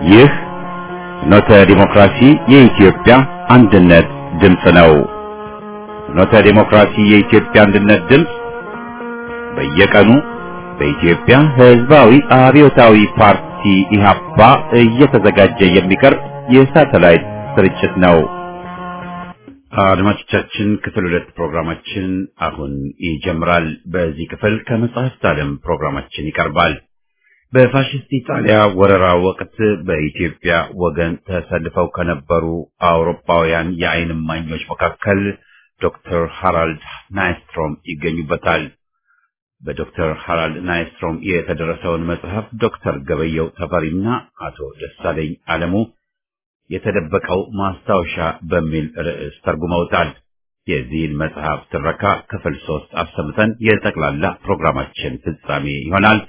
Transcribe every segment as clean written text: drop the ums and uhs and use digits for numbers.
ይህ ፍኖተ ዲሞክራሲ የኢትዮጵያ አንድነት ድምፅ ነው። ፍኖተ ዲሞክራሲ የኢትዮጵያ አንድነት ድምፅ በየቀኑ በኢትዮጵያ ሕዝባዊ አብዮታዊ ፓርቲ ኢህአፓ እየተዘጋጀ የሚቀርብ የሳተላይት ስርጭት ነው። አድማጮቻችን ክፍል 2 ፕሮግራማችን አሁን ይጀምራል። በዚህ ክፍል ከመጽሐፍት ዓለም ፕሮግራማችን ይቀርባል። በፋሽስት ኢጣሊያ ወረራ ወቅት በኢትዮጵያ ወገን ተሰልፈው ከነበሩ አውሮፓውያን የዓይን እማኞች መካከል ዶክተር ሃራልድ ናይስትሮም ይገኙበታል። በዶክተር ሃራልድ ናይስትሮም የተደረሰውን መጽሐፍ ዶክተር ገበየው ተፈሪና አቶ ደሳለኝ አለሙ የተደበቀው ማስታወሻ በሚል ርዕስ ተርጉመውታል። የዚህን መጽሐፍ ትረካ ክፍል 3 አሰምተን የጠቅላላ ፕሮግራማችን ፍጻሜ ይሆናል።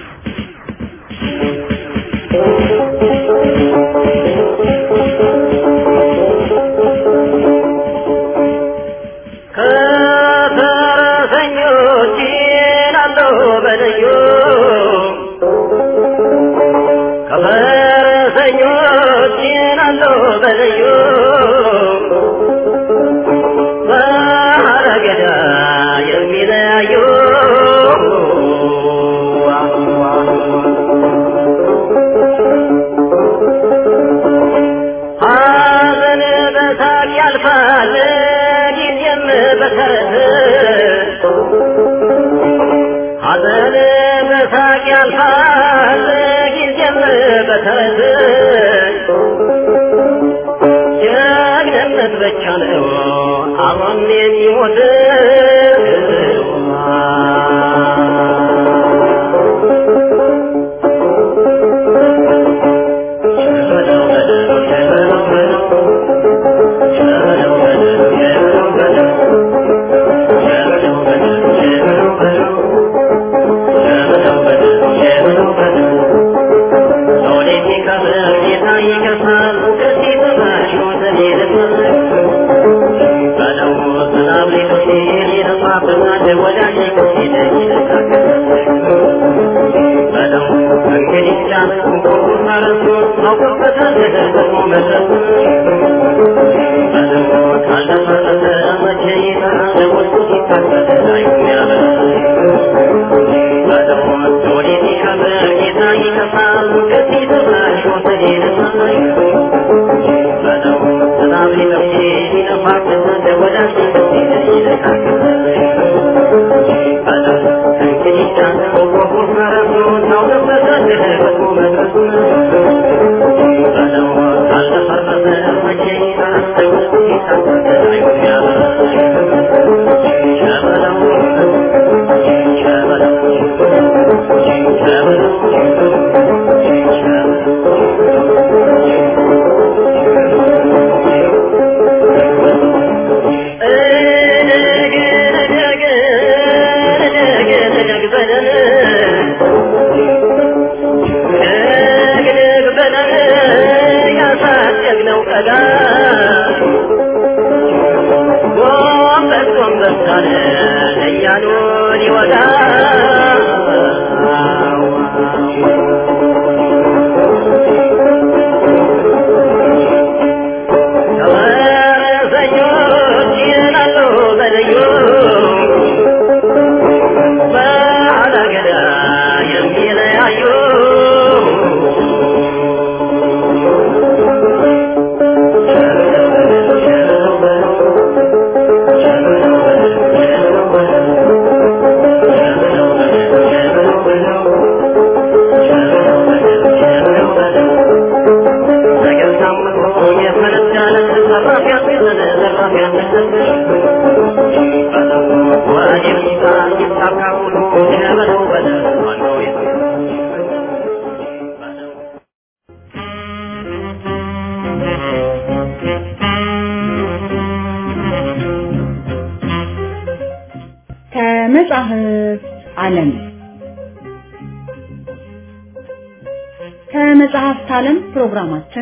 ከመጽሐፍት ዓለም ፕሮግራማችን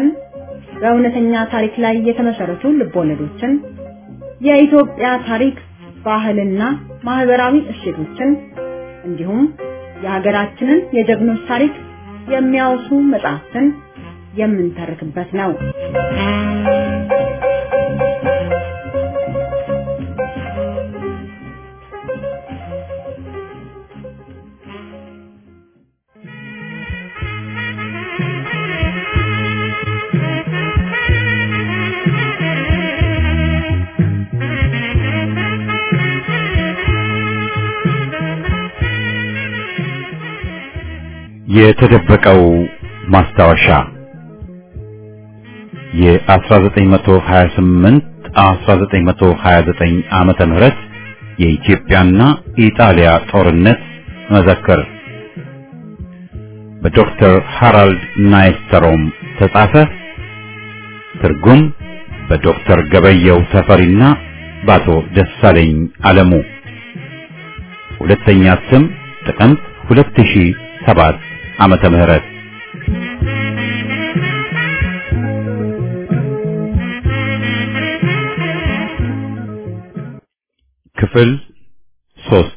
በእውነተኛ ታሪክ ላይ የተመሰረቱ ልቦለዶችን፣ የኢትዮጵያ ታሪክ፣ ባህልና ማህበራዊ እሴቶችን እንዲሁም የሀገራችንን የጀግኖች ታሪክ የሚያወሱ መጽሐፍትን የምንተርክበት ነው። የተደበቀው ማስታወሻ የ1928-1929 ዓመተ ምህረት የኢትዮጵያና ኢጣሊያ ጦርነት መዘክር በዶክተር ሃራልድ ናይስተሮም ተጻፈ። ትርጉም በዶክተር ገበየው ተፈሪና በአቶ ደሳለኝ አለሙ። ሁለተኛ ስም ጥቅምት 2007 ዓመተ ምህረት ክፍል 3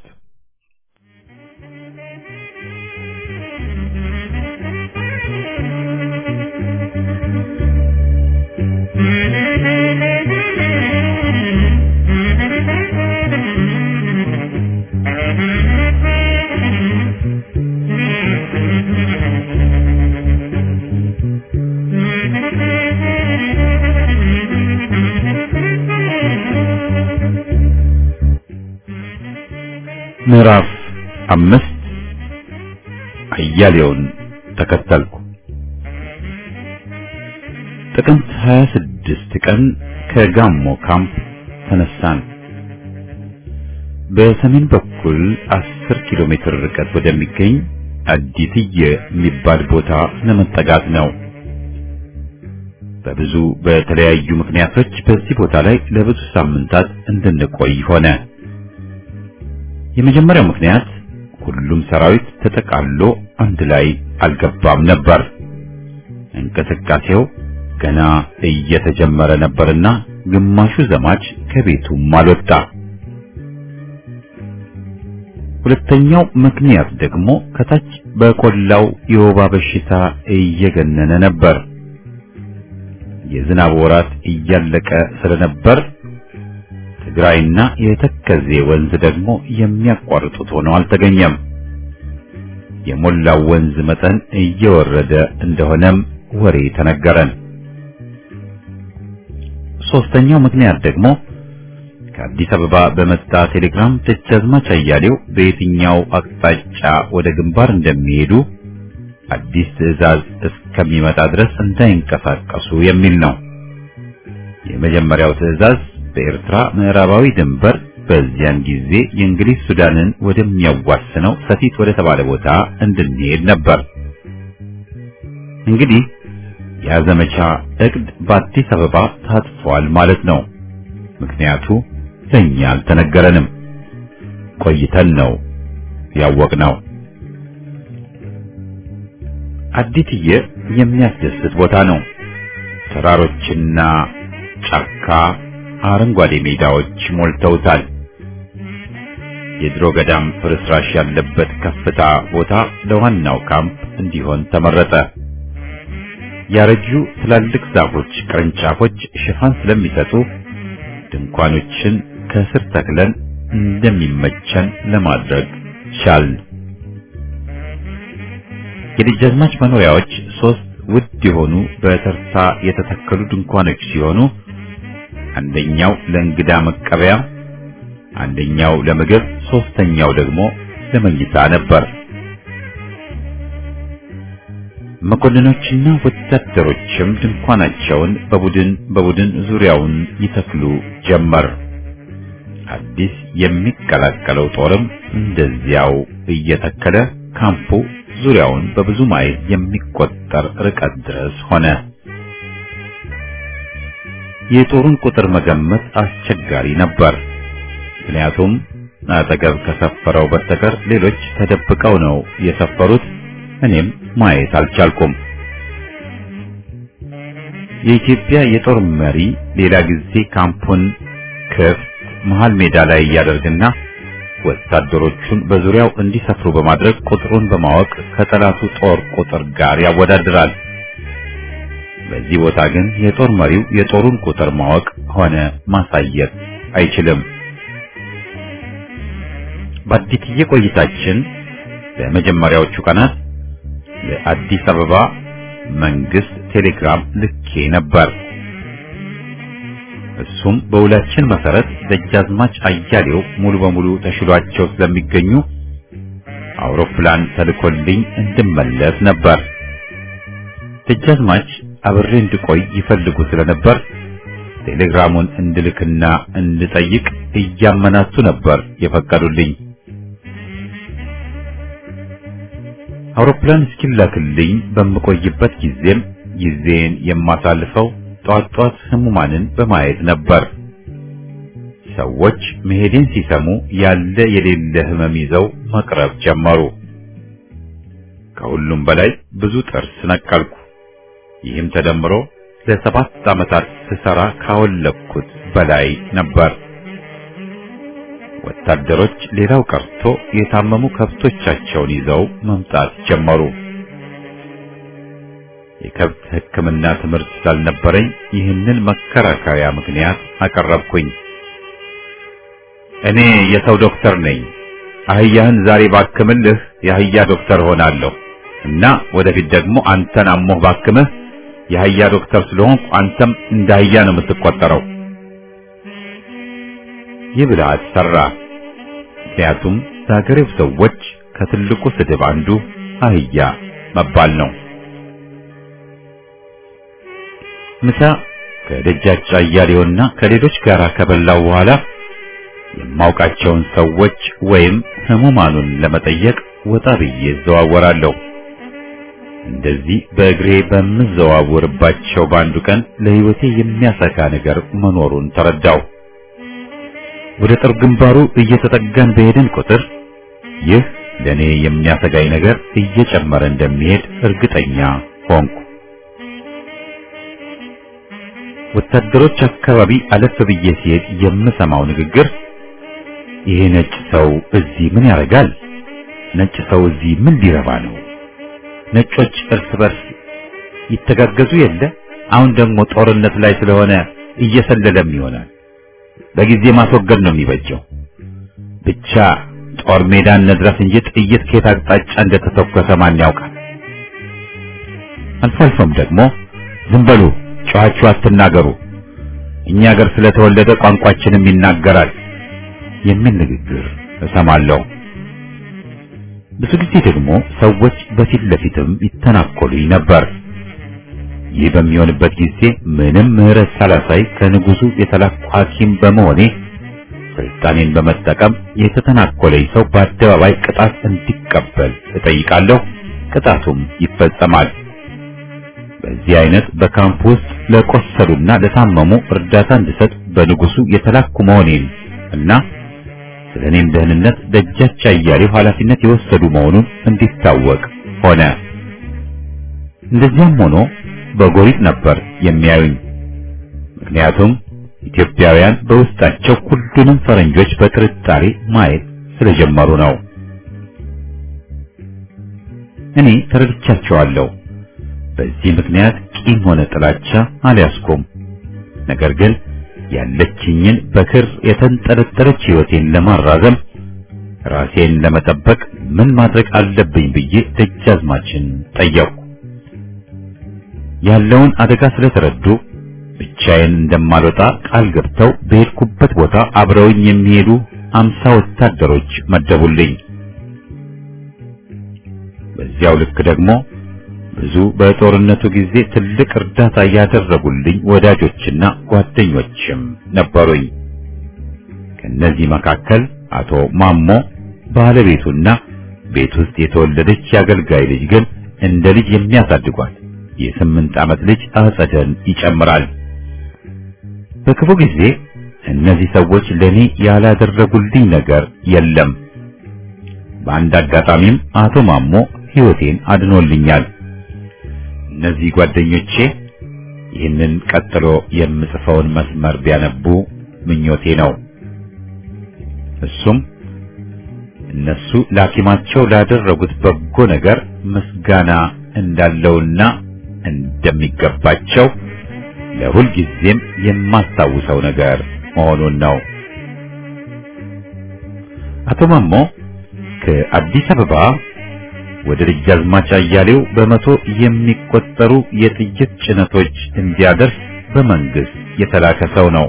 ምዕራፍ 5 አያሌውን ተከተልኩ። ጥቅምት 26 ቀን ከጋሞ ካምፕ ተነሳን። በሰሜን በኩል 10 ኪሎ ሜትር ርቀት ወደሚገኝ አዲትየ የሚባል ቦታ ለመጠጋት ነው። በብዙ በተለያዩ ምክንያቶች በዚህ ቦታ ላይ ለብዙ ሳምንታት እንድንቆይ ሆነ። የመጀመሪያው ምክንያት ሁሉም ሰራዊት ተጠቃሎ አንድ ላይ አልገባም ነበር። እንቅስቃሴው ገና እየተጀመረ ነበርና ግማሹ ዘማች ከቤቱም አልወጣ። ሁለተኛው ምክንያት ደግሞ ከታች በቆላው የወባ በሽታ እየገነነ ነበር። የዝናብ ወራት እያለቀ ስለነበር ትግራይና የተከዜ ወንዝ ደግሞ የሚያቋርጡት ሆነው አልተገኘም። የሞላው ወንዝ መጠን እየወረደ እንደሆነም ወሬ ተነገረን። ሶስተኛው ምክንያት ደግሞ ከአዲስ አበባ በመጣ ቴሌግራም ደጃዝማች አያሌው በየትኛው አቅጣጫ ወደ ግንባር እንደሚሄዱ አዲስ ትዕዛዝ እስከሚመጣ ድረስ እንዳይንቀሳቀሱ የሚል ነው። የመጀመሪያው ትዕዛዝ በኤርትራ ምዕራባዊ ድንበር በዚያን ጊዜ የእንግሊዝ ሱዳንን ወደሚያዋስነው ሰቲት ወደ ተባለ ቦታ እንድንሄድ ነበር። እንግዲህ ያ ዘመቻ እቅድ በአዲስ አበባ ታጥፏል ማለት ነው። ምክንያቱ ለኛ አልተነገረንም። ቆይተን ነው ያወቅነው። አዲትየ የሚያስደስት ቦታ ነው። ተራሮችና ጫካ፣ አረንጓዴ ሜዳዎች ሞልተውታል። የድሮ ገዳም ፍርስራሽ ያለበት ከፍታ ቦታ ለዋናው ካምፕ እንዲሆን ተመረጠ። ያረጁ ትላልቅ ዛፎች ቅርንጫፎች ሽፋን ስለሚሰጡ ድንኳኖችን ከስር ተክለን እንደሚመቸን ለማድረግ ቻልን። የደጃዝማች መኖሪያዎች 3 ውድ የሆኑ በተርታ የተተከሉ ድንኳኖች ሲሆኑ አንደኛው ለእንግዳ መቀበያ፣ አንደኛው ለምግብ፣ ሶስተኛው ደግሞ ለመኝታ ነበር። መኮንኖችና ወታደሮችም ድንኳናቸውን በቡድን ዙሪያውን ይተክሉ ጀመር። አዲስ የሚቀላቀለው ጦርም እንደዚያው እየተከለ ካምፑ ዙሪያውን በብዙ ማይል የሚቆጠር ርቀት ድረስ ሆነ። የጦሩን ቁጥር መገመት አስቸጋሪ ነበር። ምክንያቱም አጠገብ ከሰፈረው በስተቀር ሌሎች ተደብቀው ነው የሰፈሩት። እኔም ማየት አልቻልኩም። የኢትዮጵያ የጦር መሪ ሌላ ጊዜ ካምፑን ክፍት መሃል ሜዳ ላይ ያደርግና ወታደሮቹን በዙሪያው እንዲሰፍሩ በማድረግ ቁጥሩን በማወቅ ከጠላቱ ጦር ቁጥር ጋር ያወዳድራል። በዚህ ቦታ ግን የጦር መሪው የጦሩን ቁጥር ማወቅ ሆነ ማሳየት አይችልም። በአዲስዬ ቆይታችን በመጀመሪያዎቹ ቀናት ለአዲስ አበባ መንግስት ቴሌግራም ልኬ ነበር። እሱም በውላችን መሰረት ደጃዝማች አያሌው ሙሉ በሙሉ ተሽሏቸው ስለሚገኙ አውሮፕላን ተልኮልኝ እንድመለስ ነበር። ደጃዝማች አብሬ እንድቆይ ይፈልጉ ስለነበር ቴሌግራሙን እንድልክና እንድጠይቅ እያመናቱ ነበር የፈቀዱልኝ። አውሮፕላን እስኪላክልኝ በምቆይበት ጊዜም ጊዜን የማሳልፈው ጧት ህሙማንን በማየት ነበር። ሰዎች መሄዴን ሲሰሙ ያለ የሌለ ህመም ይዘው መቅረብ ጀመሩ። ከሁሉም በላይ ብዙ ጥርስ ነቀልኩ። ይህም ተደምሮ ለ7 ዓመታት ስሰራ ካወለኩት በላይ ነበር። ወታደሮች ሌላው ቀርቶ የታመሙ ከብቶቻቸውን ይዘው መምጣት ጀመሩ። የከብት ሕክምና ትምህርት ስላልነበረኝ ይህንን መከራከሪያ ምክንያት አቀረብኩኝ። እኔ የሰው ዶክተር ነኝ። አህያህን ዛሬ ባክምልህ የአህያ ዶክተር ሆናለሁ እና ወደፊት ደግሞ አንተን አሞህ ባክምህ የአህያ ዶክተር ስለሆንኩ አንተም እንደ አህያ ነው የምትቆጠረው። ይህ ብልሃት ሰራ። ምክንያቱም የሀገሬው ሰዎች ከትልቁ ስድብ አንዱ አህያ መባል ነው። ምሳ ከደጃች አያሌውና ከሌሎች ጋር ከበላው በኋላ የማውቃቸውን ሰዎች ወይም ህሙማኑን ለመጠየቅ ወጣ ብዬ እዘዋወራለሁ። እንደዚህ በእግሬ በምዘዋወርባቸው በአንዱ ቀን ለህይወቴ የሚያሰጋ ነገር መኖሩን ተረዳው። ወደ ጦር ግንባሩ እየተጠጋን በሄድን ቁጥር ይህ ለኔ የሚያሰጋኝ ነገር እየጨመረ እንደሚሄድ እርግጠኛ ሆንኩ። ወታደሮች አካባቢ አለፍ ብዬ ሲሄድ የምሰማው ንግግር ይሄ ነጭ ሰው እዚህ ምን ያደርጋል? ነጭ ሰው እዚህ ምን ሊረባ ነው? ነጮች እርስ በርስ ይተጋገዙ የለ? አሁን ደግሞ ጦርነት ላይ ስለሆነ እየሰለለም ይሆናል። በጊዜ ማስወገድ ነው የሚበጀው። ብቻ ጦር ሜዳን እንድረስ እንጂ ጥይት ከየት አቅጣጫ እንደተተኮሰ ማን ያውቃል? አልፎ አልፎም ደግሞ ዝም በሉ፣ ጮኻችሁ አትናገሩ፣ እኛ ሀገር ስለተወለደ ቋንቋችንም ይናገራል የሚል ንግግር እሰማለሁ። ብዙ ጊዜ ደግሞ ሰዎች በፊት ለፊትም ይተናኮሉኝ ነበር። ይህ በሚሆንበት ጊዜ ምንም ምህረት ሳላሳይ ከንጉሱ የተላኩ ሐኪም በመሆኔ ስልጣኔን በመጠቀም የተተናኮለኝ ሰው በአደባባይ ቅጣት እንዲቀበል እጠይቃለሁ። ቅጣቱም ይፈጸማል። በዚህ አይነት በካምፕ ውስጥ ለቆሰሉና ለታመሙ እርዳታ እንድሰጥ በንጉሱ የተላኩ መሆኔን እና ስለኔም ደህንነት ደጃች አያሌው ኃላፊነት የወሰዱ መሆኑን እንዲታወቅ ሆነ። እንደዚያም ሆኖ በጎሪጥ ነበር የሚያዩኝ። ምክንያቱም ኢትዮጵያውያን በውስጣቸው ሁሉንም ፈረንጆች በጥርጣሬ ማየት ስለጀመሩ ነው። እኔ ተረድቻቸዋለሁ። በዚህ ምክንያት ቂም ሆነ ጥላቻ አልያዝኩም። ነገር ግን ያለችኝን በክር የተንጠለጠለች ሕይወቴን ለማራዘም ራሴን ለመጠበቅ ምን ማድረግ አለብኝ ብዬ ደጃዝማችን ጠየቅኩ። ያለውን አደጋ ስለተረዱ ብቻዬን እንደማልወጣ ቃል ገብተው በሄድኩበት ቦታ አብረውኝ የሚሄዱ 50 ወታደሮች መደቡልኝ። በዚያው ልክ ደግሞ ብዙ በጦርነቱ ጊዜ ትልቅ እርዳታ ያደረጉልኝ ወዳጆችና ጓደኞችም ነበሩኝ። ከነዚህ መካከል አቶ ማሞ ባለቤቱና ቤት ውስጥ የተወለደች ያገልጋይ ልጅ ግን እንደ ልጅ የሚያሳድጓት የ8 ዓመት ልጅ አጸደን ይጨምራል። በክፉ ጊዜ እነዚህ ሰዎች ለኔ ያላደረጉልኝ ነገር የለም። በአንድ አጋጣሚም አቶ ማሞ ሕይወቴን አድኖልኛል። እነዚህ ጓደኞቼ ይህንን ቀጥሎ የምጽፈውን መስመር ቢያነቡ ምኞቴ ነው። እሱም እነሱ ላኪማቸው ላደረጉት በጎ ነገር ምስጋና እንዳለውና እንደሚገባቸው ለሁል ጊዜም የማስታውሰው ነገር መሆኑን ነው። አቶ ማሞ ከአዲስ አበባ ወደ ደጃዝማች አያሌው በመቶ የሚቆጠሩ የጥይት ጭነቶች እንዲያደርስ በመንግስት የተላከ ሰው ነው።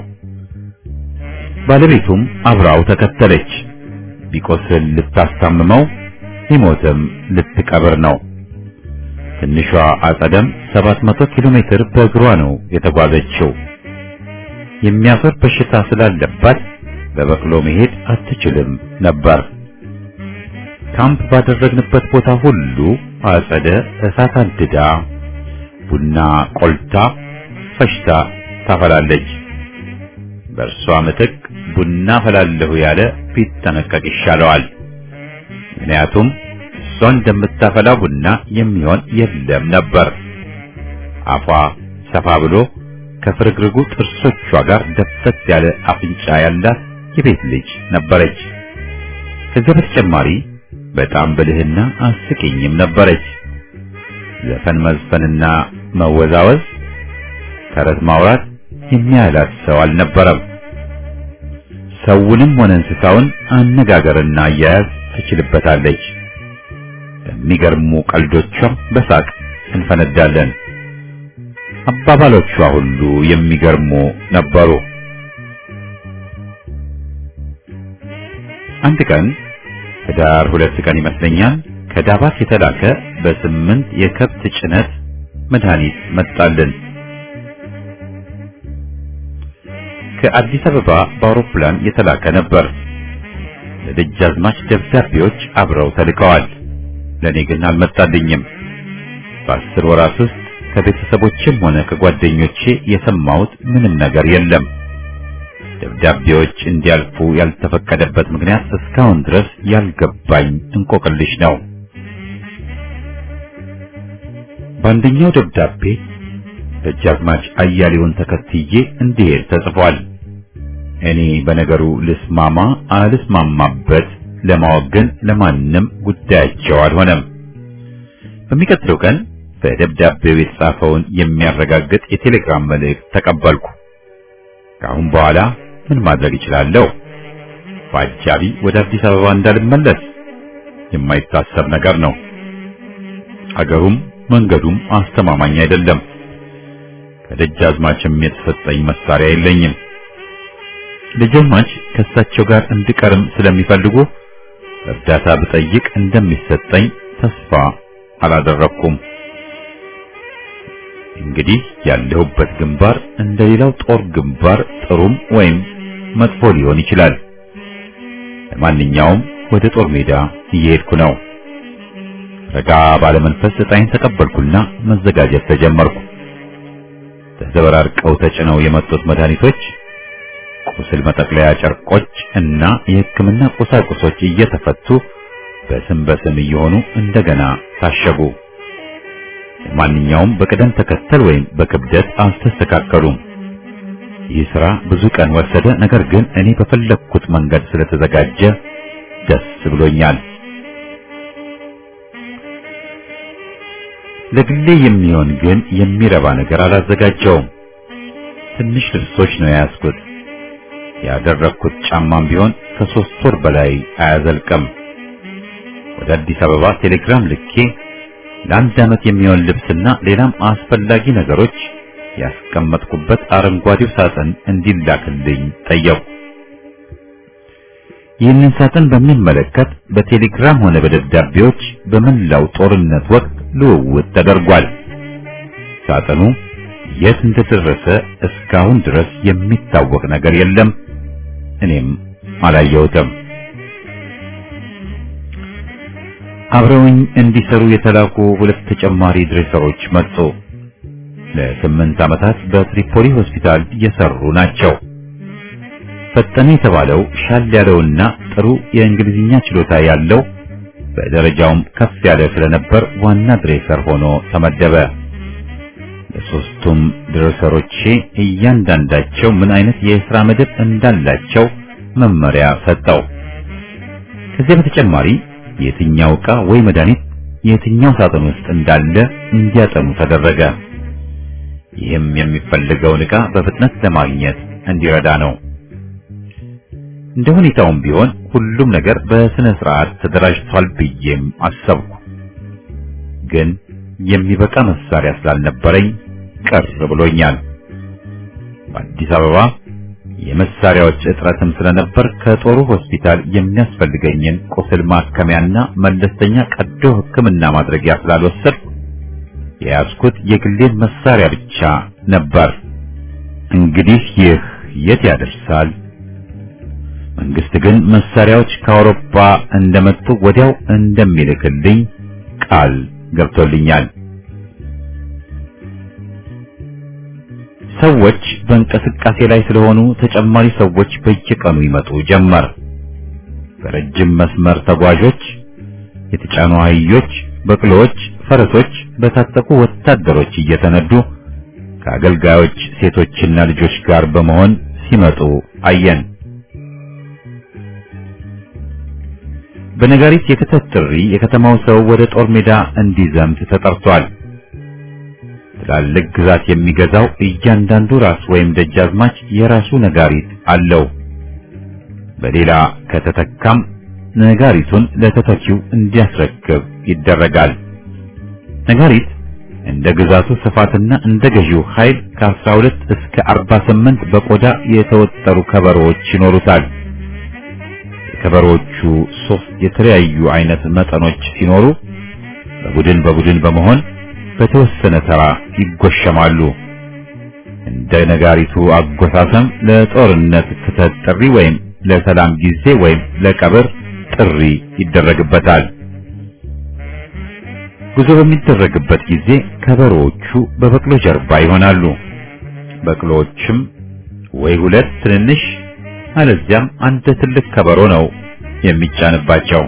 ባለቤቱም አብራው ተከተለች። ቢቆስል ልታስታምመው፣ ቢሞትም ልትቀብር ነው። ትንሿ አጸደም 700 ኪሎ ሜትር በእግሯ ነው የተጓዘችው። የሚያፈር በሽታ ስላለባት በበቅሎ መሄድ አትችልም ነበር። ካምፕ ባደረግንበት ቦታ ሁሉ አጸደ እሳት አንድዳ ቡና ቆልታ ፈሽታ ታፈላለች። በእርሷ ምትክ ቡና ፈላለሁ ያለ ቢጠነቀቅ ይሻለዋል። ምክንያቱም እሷ እንደምታፈላው ቡና የሚሆን የለም ነበር። አፏ ሰፋ ብሎ ከፍርግርጉ ጥርሶቿ ጋር ደፍተት ያለ አፍንጫ ያላት የቤት ልጅ ነበረች። ከዚህ በተጨማሪ በጣም ብልህና አስቂኝም ነበረች። ዘፈን መዝፈንና መወዛወዝ፣ ተረት ማውራት የሚያላት ሰው አልነበረም። ሰውንም ሆነ እንስሳውን አነጋገርና አያያዝ ትችልበታለች። የሚገርሙ ቀልዶቿም በሳቅ እንፈነዳለን። አባባሎቿ ሁሉ የሚገርሙ ነበሩ። አንድ ቀን ህዳር 2 ቀን ይመስለኛል ከዳባት የተላከ በ8 የከብት ጭነት መድኃኒት መጣልን። ከአዲስ አበባ በአውሮፕላን የተላከ ነበር። ለደጃዝማች ደብዳቤዎች አብረው ተልከዋል። ለኔ ግን አልመጣልኝም። በ10 ወራት ውስጥ ከቤተሰቦችም ሆነ ከጓደኞቼ የሰማሁት ምንም ነገር የለም። ደብዳቤዎች እንዲያልፉ ያልተፈቀደበት ምክንያት እስካሁን ድረስ ያልገባኝ እንቆቅልሽ ነው። በአንደኛው ደብዳቤ ደጃዝማች አያሌውን ተከትዬ እንዲሄድ ተጽፏል። እኔ በነገሩ ልስማማ አልስማማበት ለማወቅ ግን ለማንም ጉዳያቸው አልሆነም። በሚቀጥለው ቀን በደብዳቤው የተጻፈውን የሚያረጋግጥ የቴሌግራም መልእክት ተቀበልኩ። ከአሁን በኋላ ምን ማድረግ እችላለሁ? በአጃቢ ወደ አዲስ አበባ እንዳልመለስ የማይታሰብ ነገር ነው። አገሩም መንገዱም አስተማማኝ አይደለም። ከደጃዝማችም የተሰጠኝ መሳሪያ የለኝም። ደጃዝማች ከእሳቸው ጋር እንድቀርም ስለሚፈልጉ እርዳታ ብጠይቅ እንደሚሰጠኝ ተስፋ አላደረኩም። እንግዲህ ያለሁበት ግንባር እንደሌላው ጦር ግንባር ጥሩም ወይም መጥፎ ሊሆን ይችላል። ለማንኛውም ወደ ጦር ሜዳ እየሄድኩ ነው። ረጋ ባለመንፈስ ዕጣዬን ተቀበልኩና መዘጋጀት ተጀመርኩ። ተዘበራርቀው ተጭነው የመጡት መድኃኒቶች፣ ቁስል መጠቅለያ ጨርቆች እና የሕክምና ቁሳቁሶች እየተፈቱ በስም እየሆኑ እንደገና ታሸጉ። ለማንኛውም በቅደም ተከተል ወይም በክብደት አልተስተካከሉም። ይህ ሥራ ብዙ ቀን ወሰደ። ነገር ግን እኔ በፈለግኩት መንገድ ስለተዘጋጀ ደስ ብሎኛል። ለግሌ የሚሆን ግን የሚረባ ነገር አላዘጋጀውም። ትንሽ ልብሶች ነው የያዝኩት። ያደረግኩት ጫማም ቢሆን ከ3 ወር በላይ አያዘልቅም። ወደ አዲስ አበባ ቴሌግራም ልኬ ለአንድ ዓመት የሚሆን ልብስና ሌላም አስፈላጊ ነገሮች ያስቀመጥኩበት አረንጓዴው ሳጥን እንዲላክልኝ ጠየቁ። ይህንን ሳጥን በሚመለከት በቴሌግራም ሆነ በደብዳቤዎች በመላው ጦርነት ወቅት ልውውጥ ተደርጓል። ሳጥኑ የት እንደደረሰ እስካሁን ድረስ የሚታወቅ ነገር የለም። እኔም አላየሁትም። አብረውኝ እንዲሰሩ የተላኩ 2 ተጨማሪ ድሬሰሮች መጡ። ለ8 ዓመታት በትሪፖሊ ሆስፒታል የሰሩ ናቸው። ፈጠነ የተባለው ሻል ያለውና ጥሩ የእንግሊዝኛ ችሎታ ያለው በደረጃውም ከፍ ያለ ስለነበር ዋና ድሬሰር ሆኖ ተመደበ። ለሶስቱም ድሬሰሮች እያንዳንዳቸው ምን አይነት የሥራ መደብ እንዳላቸው መመሪያ ሰጠው። ከዚህ በተጨማሪ የትኛው ዕቃ ወይ መድኃኒት የትኛው ሳጥን ውስጥ እንዳለ እንዲያጠኑ ተደረገ። ይህም የሚፈልገውን ዕቃ በፍጥነት ለማግኘት እንዲረዳ ነው። እንደ ሁኔታውም ቢሆን ሁሉም ነገር በስነ ስርዓት ተደራጅቷል ብዬም አሰብኩ። ግን የሚበቃ መሳሪያ ስላልነበረኝ ቅር ብሎኛል። በአዲስ አበባ የመሳሪያዎች እጥረትም ስለነበር ከጦሩ ሆስፒታል የሚያስፈልገኝን ቁስል ማከሚያና መለስተኛ ቀዶ ሕክምና ማድረጊያ ስላልወሰድኩ የያዝኩት የግሌን መሳሪያ ብቻ ነበር። እንግዲህ ይህ የት ያደርሳል? መንግስት ግን መሳሪያዎች ከአውሮፓ እንደመጡ ወዲያው እንደሚልክልኝ ቃል ገብቶልኛል። ሰዎች በእንቅስቃሴ ላይ ስለሆኑ ተጨማሪ ሰዎች በየቀኑ ይመጡ ጀመር። በረጅም መስመር ተጓዦች፣ የተጫኑ አህዮች፣ በቅሎዎች፣ ፈረሶች በታጠቁ ወታደሮች እየተነዱ ከአገልጋዮች ሴቶችና ልጆች ጋር በመሆን ሲመጡ አየን። በነጋሪት የክተት ጥሪ የከተማው ሰው ወደ ጦር ሜዳ እንዲዘምት ተጠርቷል። ትላልቅ ግዛት የሚገዛው እያንዳንዱ ራስ ወይም ደጃዝማች የራሱ ነጋሪት አለው። በሌላ ከተተካም ነጋሪቱን ለተተኪው እንዲያስረክብ ይደረጋል። ነጋሪት እንደ ግዛቱ ስፋትና እንደ ገዢው ኃይል ከ12 እስከ 48 በቆዳ የተወጠሩ ከበሮዎች ይኖሩታል። የከበሮቹ 3 የተለያዩ አይነት መጠኖች ሲኖሩ በቡድን በመሆን በተወሰነ ተራ ይጎሸማሉ። እንደ ነጋሪቱ አጎሳሰም ለጦርነት ክተት ጥሪ ወይም ለሰላም ጊዜ ወይም ለቀብር ጥሪ ይደረግበታል። ጉዞ በሚደረግበት ጊዜ ከበሮዎቹ በበቅሎ ጀርባ ይሆናሉ። በቅሎዎችም ወይ 2 ትንንሽ አለዚያም አንድ ትልቅ ከበሮ ነው የሚጫንባቸው።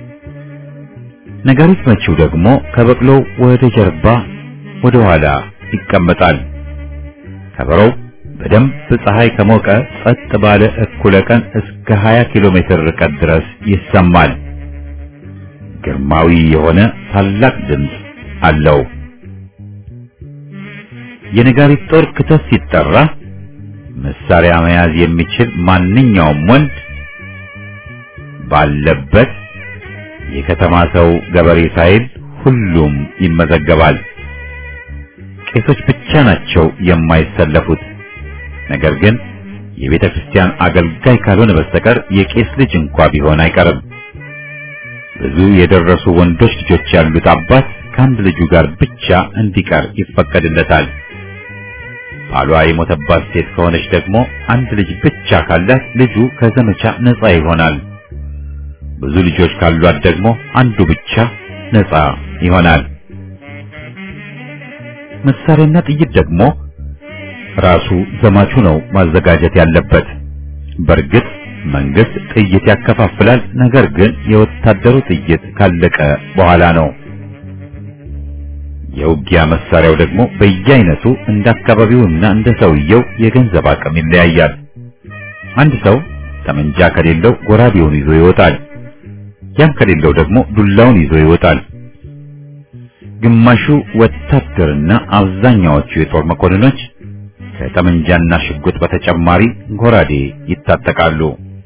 ነጋሪት መቺው ደግሞ ከበቅሎው ወደ ጀርባ ወደ ኋላ ይቀመጣል። ከበሮው በደንብ ፀሐይ ከሞቀ ጸጥ ባለ እኩለ ቀን እስከ 20 ኪሎ ሜትር ርቀት ድረስ ይሰማል። ግርማዊ የሆነ ታላቅ ድምፅ አለው። የነጋሪት ጦር ክተት ሲጠራ መሳሪያ መያዝ የሚችል ማንኛውም ወንድ ባለበት የከተማ ሰው ገበሬ ሳይል ሁሉም ይመዘገባል። ቄሶች ብቻ ናቸው የማይሰለፉት። ነገር ግን የቤተ ክርስቲያን አገልጋይ ካልሆነ በስተቀር የቄስ ልጅ እንኳን ቢሆን አይቀርም። ብዙ የደረሱ ወንዶች ልጆች ያሉት አባት ከአንድ ልጁ ጋር ብቻ እንዲቀር ይፈቀድለታል። ባሏ የሞተባት ሴት ከሆነች ደግሞ አንድ ልጅ ብቻ ካላት ልጁ ከዘመቻ ነፃ ይሆናል። ብዙ ልጆች ካሏት ደግሞ አንዱ ብቻ ነፃ ይሆናል። መሳሪያና ጥይት ደግሞ ራሱ ዘማቹ ነው ማዘጋጀት ያለበት። በእርግጥ መንግስት ጥይት ያከፋፍላል፣ ነገር ግን የወታደሩ ጥይት ካለቀ በኋላ ነው። የውጊያ መሳሪያው ደግሞ በየአይነቱ እንደ አካባቢውና እንደ ሰውየው የገንዘብ አቅም ይለያያል። አንድ ሰው ጠመንጃ ከሌለው ጎራዴውን ይዞ ይወጣል። ያም ከሌለው ደግሞ ዱላውን ይዞ ይወጣል። ግማሹ ወታደርና አብዛኛዎቹ የጦር መኮንኖች ከጠመንጃና ሽጉጥ በተጨማሪ ጎራዴ ይታጠቃሉ።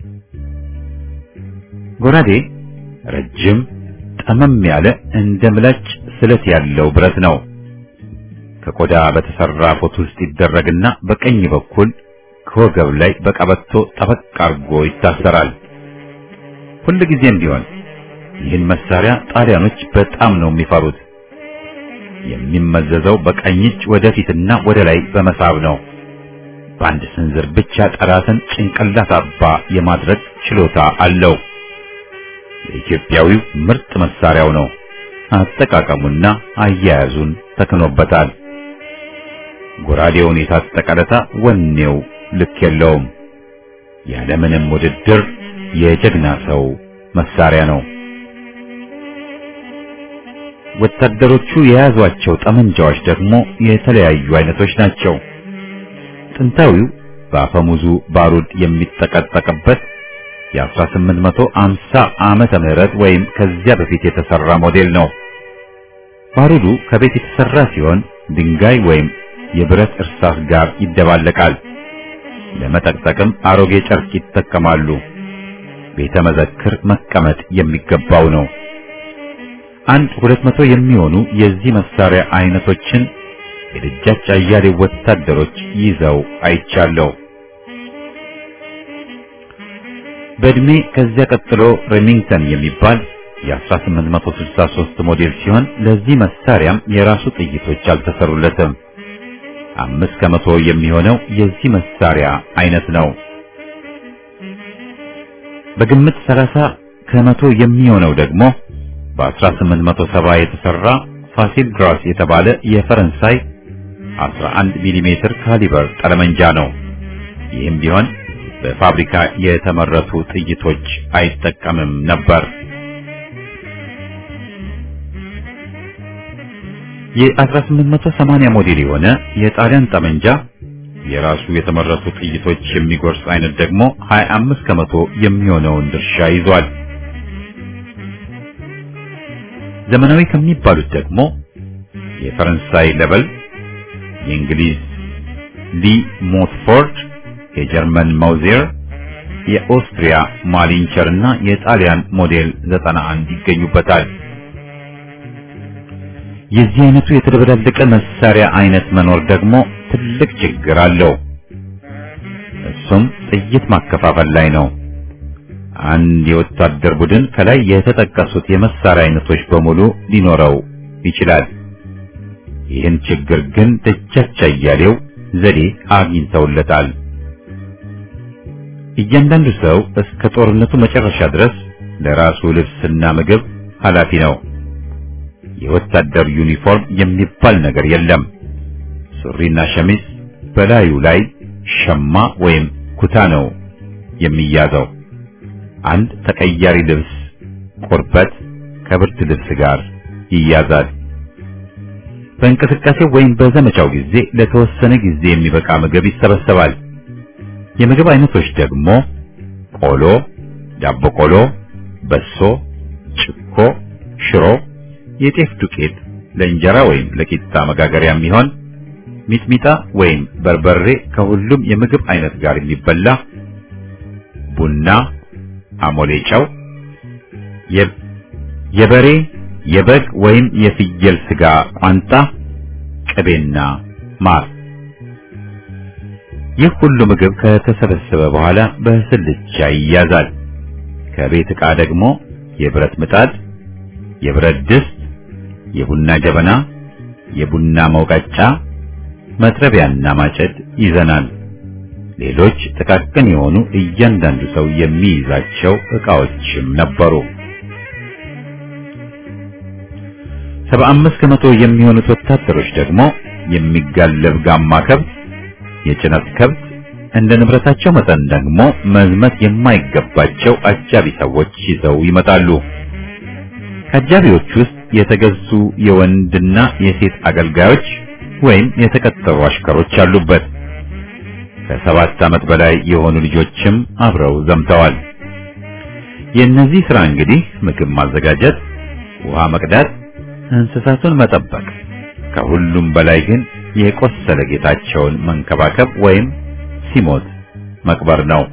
ጎራዴ ረጅም ጠመም ያለ እንደ ምላጭ ስለት ያለው ብረት ነው። ከቆዳ በተሰራ ፎት ውስጥ ይደረግና በቀኝ በኩል ከወገብ ላይ በቀበቶ ጠበቅ አርጎ ይታሰራል። ሁልጊዜም ቢሆን ይህን መሳሪያ ጣሊያኖች በጣም ነው የሚፈሩት። የሚመዘዘው በቀኝ እጅ ወደፊትና ወደ ላይ በመሳብ ነው። በአንድ ስንዝር ብቻ ጠላትን ጭንቅላት አባ የማድረግ ችሎታ አለው። የኢትዮጵያዊው ምርጥ መሳሪያው ነው። አጠቃቀሙና አያያዙን ተክኖበታል። ጎራዴውን የታጠቀለታ ወኔው ልክ የለውም። ያለምንም ውድድር የጀግና ሰው መሳሪያ ነው። ወታደሮቹ የያዟቸው ጠመንጃዎች ደግሞ የተለያዩ አይነቶች ናቸው። ጥንታዊው በአፈሙዙ ባሩድ የሚጠቀጠቅበት የ1850 ዓመተ ምህረት ወይም ከዚያ በፊት የተሰራ ሞዴል ነው። ባሩዱ ከቤት የተሰራ ሲሆን ድንጋይ ወይም የብረት እርሳስ ጋር ይደባለቃል። ለመጠቅጠቅም አሮጌ ጨርቅ ይጠቀማሉ። ቤተ መዘክር መቀመጥ የሚገባው ነው። 200 የሚሆኑ የዚህ መሳሪያ አይነቶችን የደጃች አያሌው ወታደሮች ይዘው አይቻለሁ። በእድሜ ከዚያ ቀጥሎ ሬሚንግተን የሚባል የ1863 ሞዴል ሲሆን ለዚህ መሳሪያም የራሱ ጥይቶች አልተሰሩለትም። 5% የሚሆነው የዚህ መሳሪያ አይነት ነው። በግምት 30% የሚሆነው ደግሞ በ1870 የተሰራ ፋሲል ግራስ የተባለ የፈረንሳይ 11 ሚሜ ካሊበር ጠመንጃ ነው። ይህም ቢሆን በፋብሪካ የተመረቱ ጥይቶች አይጠቀምም ነበር። የ1880 ሞዴል የሆነ የጣሊያን ጠመንጃ የራሱ የተመረቱ ጥይቶች የሚጎርስ አይነት ደግሞ 25% የሚሆነውን ድርሻ ይዟል። ዘመናዊ ከሚባሉት ደግሞ የፈረንሳይ ሌቨል፣ የእንግሊዝ ሊ ሞትፎርድ፣ የጀርመን ማውዜር፣ የኦስትሪያ ማሊንቸር እና የጣሊያን ሞዴል 91 ይገኙበታል። የዚህ አይነቱ የተደበላለቀ መሳሪያ አይነት መኖር ደግሞ ትልቅ ችግር አለው። እሱም ጥይት ማከፋፈል ላይ ነው። አንድ የወታደር ቡድን ከላይ የተጠቀሱት የመሳሪያ አይነቶች በሙሉ ሊኖረው ይችላል። ይህን ችግር ግን ደጃች አያሌው ዘዴ አግኝተውለታል። እያንዳንዱ ሰው እስከ ጦርነቱ መጨረሻ ድረስ ለራሱ ልብስና ምግብ ኃላፊ ነው። የወታደር ዩኒፎርም የሚባል ነገር የለም። ሱሪና ሸሚዝ በላዩ ላይ ሸማ ወይም ኩታ ነው የሚያዘው። አንድ ተቀያሪ ልብስ ቁርበት ከብርድ ልብስ ጋር ይያዛል። በእንቅስቃሴው ወይም በዘመቻው ጊዜ ለተወሰነ ጊዜ የሚበቃ ምግብ ይሰበሰባል። የምግብ አይነቶች ደግሞ ቆሎ፣ ዳቦ ቆሎ፣ በሶ፣ ጭኮ፣ ሽሮ፣ የጤፍ ዱቄት ለእንጀራ ወይም ለቂጣ መጋገሪያ የሚሆን ሚጥሚጣ ወይም በርበሬ ከሁሉም የምግብ አይነት ጋር የሚበላ ቡና፣ አሞሌ ጨው፣ የበሬ የበግ ወይም የፍየል ስጋ ቋንጣ፣ ቅቤና ማር። ይህ ሁሉ ምግብ ከተሰበሰበ በኋላ በስልቻ ይያዛል። ከቤት ዕቃ ደግሞ የብረት ምጣድ፣ የብረት ድስት፣ የቡና ጀበና፣ የቡና መውቀጫ፣ መጥረቢያና ማጨድ ይዘናል። ሌሎች ጥቃቅን የሆኑ እያንዳንዱ ሰው የሚይዛቸው ዕቃዎችም ነበሩ። 75% የሚሆኑት ወታደሮች ደግሞ የሚጋለብ ጋማ ከብት፣ የጭነት ከብት፣ እንደ ንብረታቸው መጠን ደግሞ መዝመት የማይገባቸው አጃቢ ሰዎች ይዘው ይመጣሉ። ከአጃቢዎች ውስጥ የተገዙ የወንድና የሴት አገልጋዮች ወይም የተቀጠሩ አሽከሮች አሉበት። ከ7 ዓመት በላይ የሆኑ ልጆችም አብረው ዘምተዋል። የእነዚህ ሥራ እንግዲህ ምግብ ማዘጋጀት፣ ውሃ መቅዳት፣ እንስሳቱን መጠበቅ፣ ከሁሉም በላይ ግን የቆሰለ ጌታቸውን መንከባከብ ወይም ሲሞት መቅበር ነው።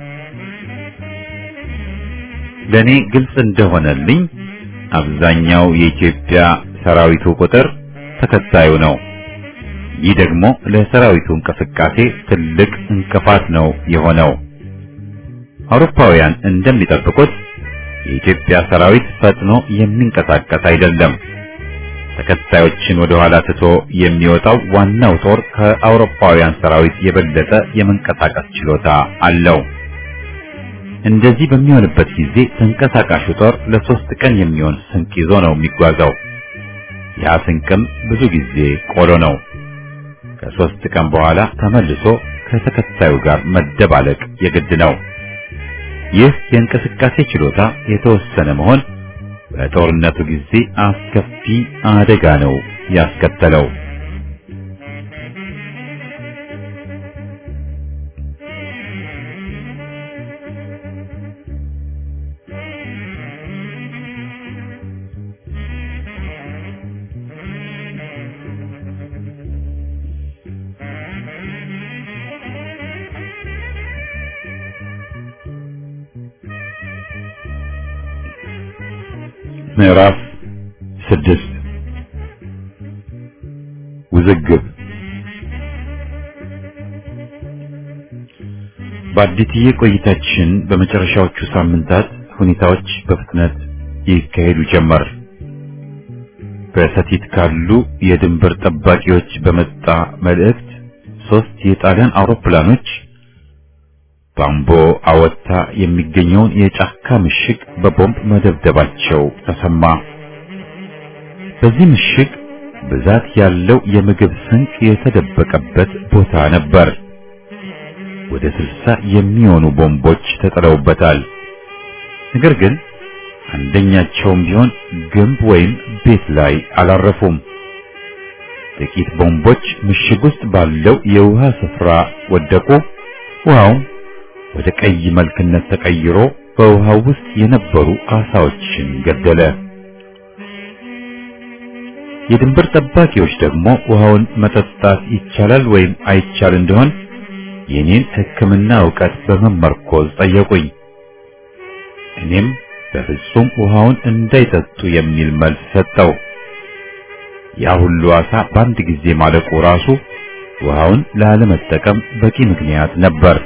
ለኔ ግልጽ እንደሆነልኝ አብዛኛው የኢትዮጵያ ሰራዊቱ ቁጥር ተከታዩ ነው። ይህ ደግሞ ለሰራዊቱ እንቅስቃሴ ትልቅ እንቅፋት ነው የሆነው። አውሮፓውያን እንደሚጠብቁት የኢትዮጵያ ሰራዊት ፈጥኖ የሚንቀሳቀስ አይደለም። ተከታዮችን ወደ ኋላ ትቶ የሚወጣው ዋናው ጦር ከአውሮፓውያን ሰራዊት የበለጠ የመንቀሳቀስ ችሎታ አለው። እንደዚህ በሚሆንበት ጊዜ ተንቀሳቃሹ ጦር ለ3 ቀን የሚሆን ስንቅ ይዞ ነው የሚጓዘው። ያ ስንቅም ብዙ ጊዜ ቆሎ ነው። ከ3 ቀን በኋላ ተመልሶ ከተከታዩ ጋር መደባለቅ የግድ ነው። ይህ የእንቅስቃሴ ችሎታ የተወሰነ መሆን በጦርነቱ ጊዜ አስከፊ አደጋ ነው ያስከተለው። ምዕራፍ 6 ውዝግብ። በአዲትዬ ቆይታችን በመጨረሻዎቹ ሳምንታት ሁኔታዎች በፍጥነት ይካሄዱ ጀመር። በሰቲት ካሉ የድንበር ጠባቂዎች በመጣ መልእክት 3 የጣሊያን አውሮፕላኖች ባምቦ አወታ የሚገኘውን የጫካ ምሽግ በቦምብ መደብደባቸው ተሰማ። በዚህ ምሽግ ብዛት ያለው የምግብ ስንቅ የተደበቀበት ቦታ ነበር። ወደ 60 የሚሆኑ ቦምቦች ተጥለውበታል። ነገር ግን አንደኛቸውም ቢሆን ግንብ ወይም ቤት ላይ አላረፉም። ጥቂት ቦምቦች ምሽግ ውስጥ ባለው የውሃ ስፍራ ወደቁ። ውሃው ወደ ቀይ መልክነት ተቀይሮ በውሃው ውስጥ የነበሩ አሳዎችን ገደለ። የድንበር ጠባቂዎች ደግሞ ውሃውን መጠጣት ይቻላል ወይም አይቻል እንደሆን የኔን ሕክምና ዕውቀት በመመርኮዝ ጠየቁኝ። እኔም በፍጹም ውሃውን እንዳይጠጡ የሚል መልስ ሰጠው። ያ ሁሉ አሳ በአንድ ጊዜ ማለቁ ራሱ ውሃውን ላለመጠቀም በቂ ምክንያት ነበር።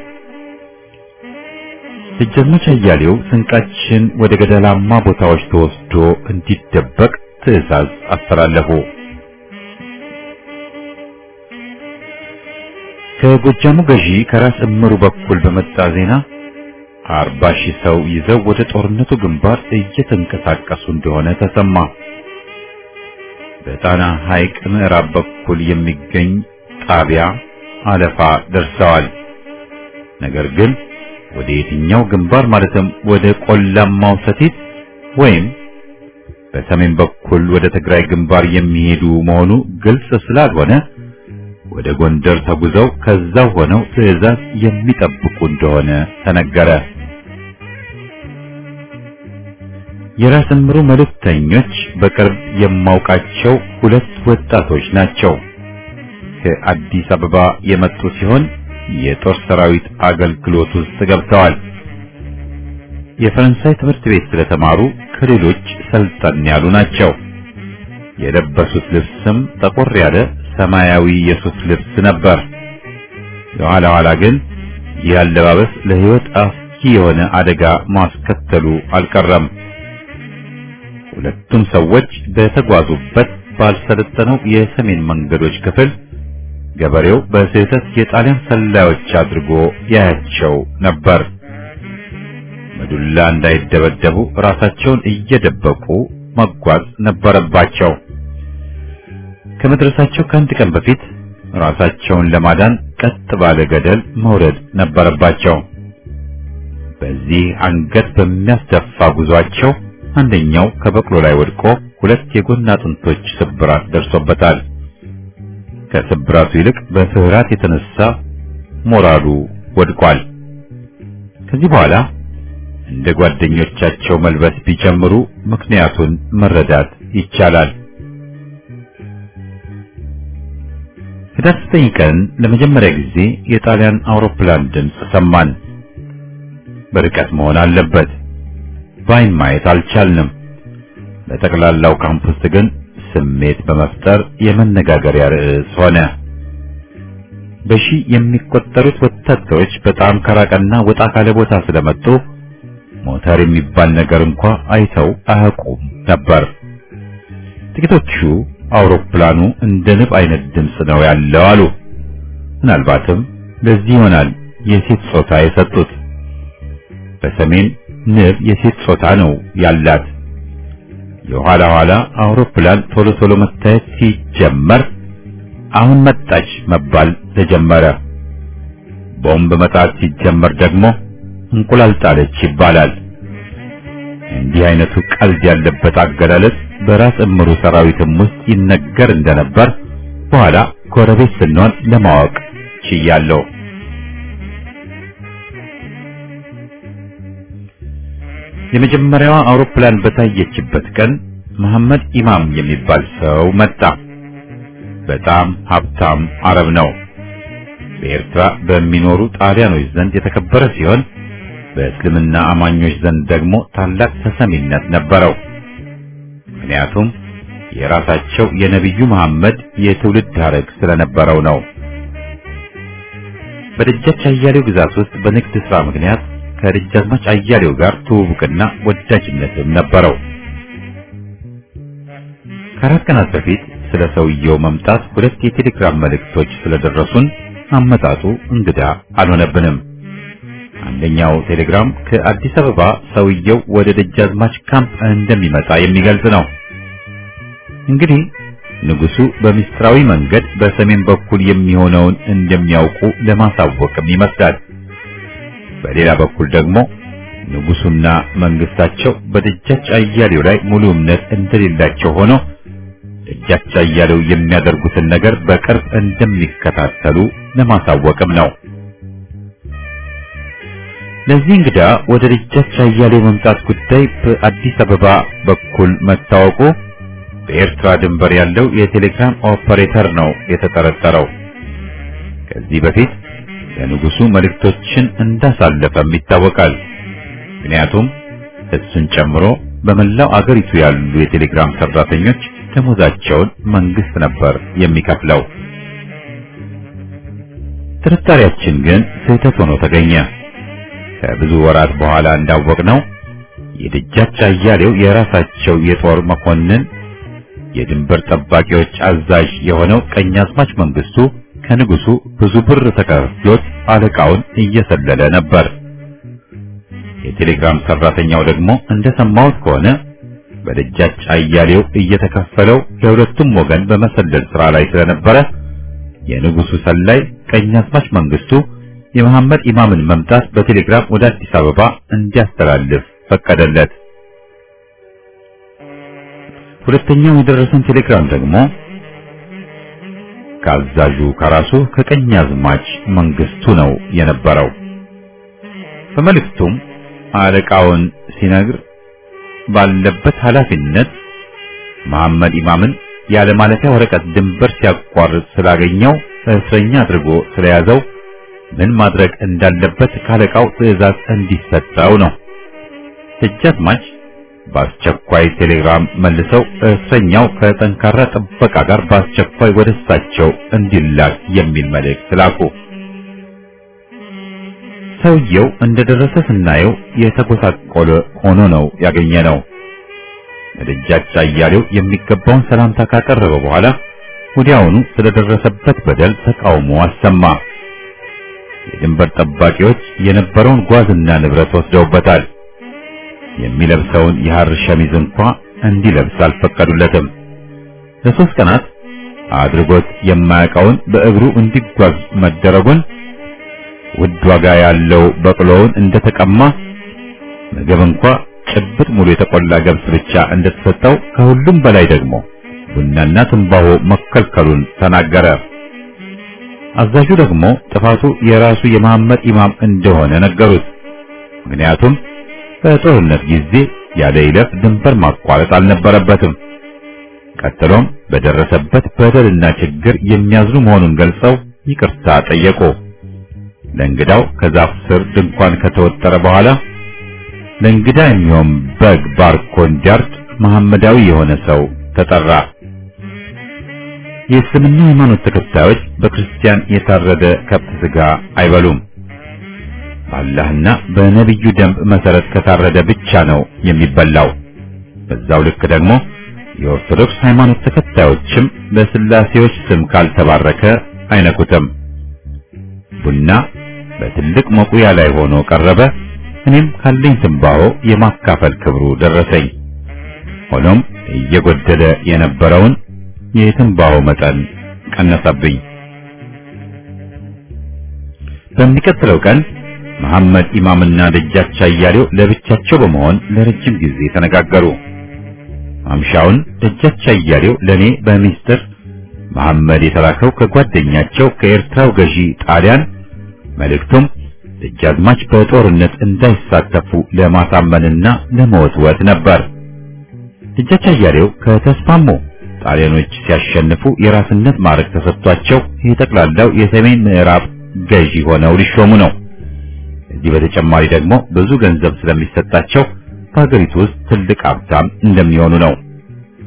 ደጃዝማች አያሌው ስንቃችን ወደ ገደላማ ቦታዎች ተወስዶ እንዲደበቅ ትዕዛዝ አስተላለፉ። ከጎጃሙ ገዢ ከራስ እምሩ በኩል በመጣ ዜና 40,000 ሰው ይዘው ወደ ጦርነቱ ግንባር እየተንቀሳቀሱ እንደሆነ ተሰማ። በጣና ሐይቅ ምዕራብ በኩል የሚገኝ ጣቢያ አለፋ ደርሰዋል። ነገር ግን ወደ የትኛው ግንባር ማለትም ወደ ቆላማው ሰቲት ወይም በሰሜን በኩል ወደ ትግራይ ግንባር የሚሄዱ መሆኑ ግልጽ ስላልሆነ ወደ ጎንደር ተጉዘው ከዛው ሆነው ትዕዛዝ የሚጠብቁ እንደሆነ ተነገረ። የራስ እምሩ መልእክተኞች በቅርብ የማውቃቸው 2 ወጣቶች ናቸው። ከአዲስ አበባ የመጡ ሲሆን የጦር ሰራዊት አገልግሎት ውስጥ ገብተዋል። የፈረንሳይ ትምህርት ቤት ስለተማሩ ከሌሎች ሰልጠን ያሉ ናቸው። የለበሱት ልብስም ጠቆር ያለ ሰማያዊ የሱፍ ልብስ ነበር። የኋላ ኋላ ግን ይህ አለባበስ ለሕይወት አስጊ የሆነ አደጋ ማስከተሉ አልቀረም። ሁለቱም ሰዎች በተጓዙበት ባልሰለጠነው የሰሜን መንገዶች ክፍል ገበሬው በስህተት የጣሊያን ሰላዮች አድርጎ ያያቸው ነበር። በዱላ እንዳይደበደቡ ራሳቸውን እየደበቁ መጓዝ ነበረባቸው። ከመድረሳቸው ከአንድ ቀን በፊት ራሳቸውን ለማዳን ቀጥ ባለ ገደል መውረድ ነበረባቸው። በዚህ አንገት በሚያስደፋ ጉዟቸው አንደኛው ከበቅሎ ላይ ወድቆ 2 የጎን አጥንቶች ስብራት ደርሶበታል። ከስብራቱ ይልቅ በፍርሃት የተነሳ ሞራሉ ወድቋል። ከዚህ በኋላ እንደ ጓደኞቻቸው መልበስ ቢጀምሩ ምክንያቱን መረዳት ይቻላል። ህዳር 9 ቀን ለመጀመሪያ ጊዜ የጣሊያን አውሮፕላን ድምፅ ሰማን። በርቀት መሆን አለበት። በዓይን ማየት አልቻልንም። በጠቅላላው ካምፕስ ግን ስሜት በመፍጠር የመነጋገሪያ ርዕስ ሆነ። በሺ የሚቆጠሩት ወታደሮች በጣም ከራቀና ወጣ ካለ ቦታ ስለመጡ ሞተር የሚባል ነገር እንኳን አይተው አያውቁም ነበር። ጥቂቶቹ አውሮፕላኑ እንደ ንብ አይነት ድምፅ ነው ያለው አሉ። ምናልባትም ለዚህ ይሆናል የሴት ጾታ የሰጡት። በሰሜን ንብ የሴት ጾታ ነው ያላት። የኋላ ኋላ አውሮፕላን ቶሎ ቶሎ መታየት ሲጀመር አሁን መጣች መባል ተጀመረ። ቦምብ መጣት ሲጀመር ደግሞ እንቁላል ጣለች ይባላል። እንዲህ አይነቱ ቀልድ ያለበት አገላለጽ በራስ እምሩ ሰራዊትም ውስጥ ይነገር እንደነበር በኋላ ጎረቤት ስንሆን ለማወቅ ችያለሁ። የመጀመሪያዋ አውሮፕላን በታየችበት ቀን መሐመድ ኢማም የሚባል ሰው መጣ። በጣም ሀብታም አረብ ነው። በኤርትራ በሚኖሩ ጣሊያኖች ዘንድ የተከበረ ሲሆን በእስልምና አማኞች ዘንድ ደግሞ ታላቅ ተሰሚነት ነበረው። ምክንያቱም የራሳቸው የነብዩ መሐመድ የትውልድ ሐረግ ስለነበረው ነው። በደጃች አያሌው ግዛት ውስጥ በንግድ ሥራ ምክንያት ከደጃዝማች አያሌው ጋር ትውውቅና ወዳጅነትም ነበረው። ከአራት ቀናት በፊት ስለ ሰውየው መምጣት ሁለት የቴሌግራም መልእክቶች ስለደረሱን አመጣጡ እንግዳ አልሆነብንም። አንደኛው ቴሌግራም ከአዲስ አበባ ሰውየው ወደ ደጃዝማች ካምፕ እንደሚመጣ የሚገልጽ ነው። እንግዲህ ንጉሱ በሚስጥራዊ መንገድ በሰሜን በኩል የሚሆነውን እንደሚያውቁ ለማሳወቅም ይመስላል። በሌላ በኩል ደግሞ ንጉሱና መንግስታቸው በደጃች አያሌው ላይ ሙሉ እምነት እንደሌላቸው ሆኖ ደጃች አያሌው የሚያደርጉትን ነገር በቅርብ እንደሚከታተሉ ለማሳወቅም ነው። ለዚህ እንግዳ ወደ ደጃች አያሌው መምጣት ጉዳይ በአዲስ አበባ በኩል መታወቁ በኤርትራ ድንበር ያለው የቴሌግራም ኦፐሬተር ነው የተጠረጠረው። ከዚህ በፊት ለንጉሱ መልእክቶችን እንዳሳለፈም ይታወቃል። ምክንያቱም እሱን ጨምሮ በመላው አገሪቱ ያሉ የቴሌግራም ሰራተኞች ደሞዛቸውን መንግስት ነበር የሚከፍለው። ጥርጣሬያችን ግን ስህተት ሆኖ ተገኘ። ከብዙ ወራት በኋላ እንዳወቅነው የደጃች አያሌው የራሳቸው የጦር መኮንን የድንበር ጠባቂዎች አዛዥ የሆነው ቀኛዝማች መንግስቱ ከንጉሱ ብዙ ብር ተከፍሎት አለቃውን እየሰለለ ነበር። የቴሌግራም ሰራተኛው ደግሞ እንደሰማሁት ከሆነ በደጃች አያሌው እየተከፈለው ለሁለቱም ወገን በመሰለል ስራ ላይ ስለነበረ የንጉሱ ሰላይ ቀኛዝማች መንግስቱ የመሐመድ ኢማምን መምጣት በቴሌግራም ወደ አዲስ አበባ እንዲያስተላልፍ ፈቀደለት። ሁለተኛው የደረሰን ቴሌግራም ደግሞ ከአዛዡ ከራሱ ከቀኛዝማች መንግስቱ ነው የነበረው። በመልእክቱም አለቃውን ሲነግር ባለበት ኃላፊነት መሐመድ ኢማምን ያለ ማለፊያ ወረቀት ድንበር ሲያቋርጥ ስላገኘው እስረኛ አድርጎ ስለያዘው ምን ማድረግ እንዳለበት ካለቃው ትዕዛዝ እንዲሰጠው ነው። ደጃዝማች በአስቸኳይ ቴሌግራም መልሰው እስረኛው ከጠንካራ ጥበቃ ጋር በአስቸኳይ ወደ እሳቸው እንዲላክ የሚል መልእክት ላኩ። ሰውየው እንደደረሰ ስናየው የተጎሳቆለ ሆኖ ነው ያገኘነው። ደጃች አያሌው የሚገባውን ሰላምታ ካቀረበ በኋላ ወዲያውኑ ስለደረሰበት በደል ተቃውሞ አሰማ። የድንበር ጠባቂዎች የነበረውን ጓዝና ንብረት ወስደውበታል። የሚለብሰውን የሐር ሸሚዝ እንኳን እንዲለብስ አልፈቀዱለትም። ለሶስት ቀናት አድርጎት የማያውቀውን በእግሩ እንዲጓዝ መደረጉን፣ ውድ ዋጋ ያለው በቅሎውን እንደተቀማ፣ ምግብ እንኳን ጭብጥ ሙሉ የተቆላ ገብስ ብቻ እንደተሰጠው፣ ከሁሉም በላይ ደግሞ ቡናና ትንባሆ መከልከሉን ተናገረ። አዛዡ ደግሞ ጥፋቱ የራሱ የመሐመድ ኢማም እንደሆነ ነገሩት። ምክንያቱም በጦርነት ጊዜ ያለ ይለፍ ድንበር ማቋረጥ አልነበረበትም። ቀጥሎም በደረሰበት በደልና ችግር የሚያዝኑ መሆኑን ገልጸው ይቅርታ ጠየቁ። ለእንግዳው ከዛፍ ስር ድንኳን ከተወጠረ በኋላ ለእንግዳ የሚሆን በግ ባርኮ እንዲያርድ መሐመዳዊ የሆነ ሰው ተጠራ። የእስልምና ሃይማኖት ተከታዮች በክርስቲያን የታረደ ከብት ስጋ አይበሉም። በአላህና በነብዩ ደንብ መሰረት ከታረደ ብቻ ነው የሚበላው። በዛው ልክ ደግሞ የኦርቶዶክስ ሃይማኖት ተከታዮችም በስላሴዎች ስም ካልተባረከ አይነኩትም። ቡና በትልቅ መቁያ ላይ ሆኖ ቀረበ። እኔም ካለኝ ትንባሆ የማካፈል ክብሩ ደረሰኝ። ሆኖም እየጎደለ የነበረውን የትንባሆ መጠን ቀነሰብኝ። በሚቀጥለው ቀን መሐመድ ኢማምና ደጃች አያሌው ለብቻቸው በመሆን ለረጅም ጊዜ ተነጋገሩ። ማምሻውን ደጃች አያሌው ለኔ በሚስጥር መሐመድ የተላከው ከጓደኛቸው ከኤርትራው ገዢ ጣሊያን መልእክቱም ደጃዝማች በጦርነት እንዳይሳተፉ ለማሳመንና ለመወትወት ነበር። ደጃች አያሌው ከተስማሙ ጣሊያኖች ሲያሸንፉ የራስነት ማዕረግ ተሰጥቷቸው የጠቅላላው የሰሜን ምዕራብ ገዢ ሆነው ሊሾሙ ነው። እዚህ በተጨማሪ ደግሞ ብዙ ገንዘብ ስለሚሰጣቸው በሀገሪቱ ውስጥ ትልቅ ሀብታም እንደሚሆኑ ነው።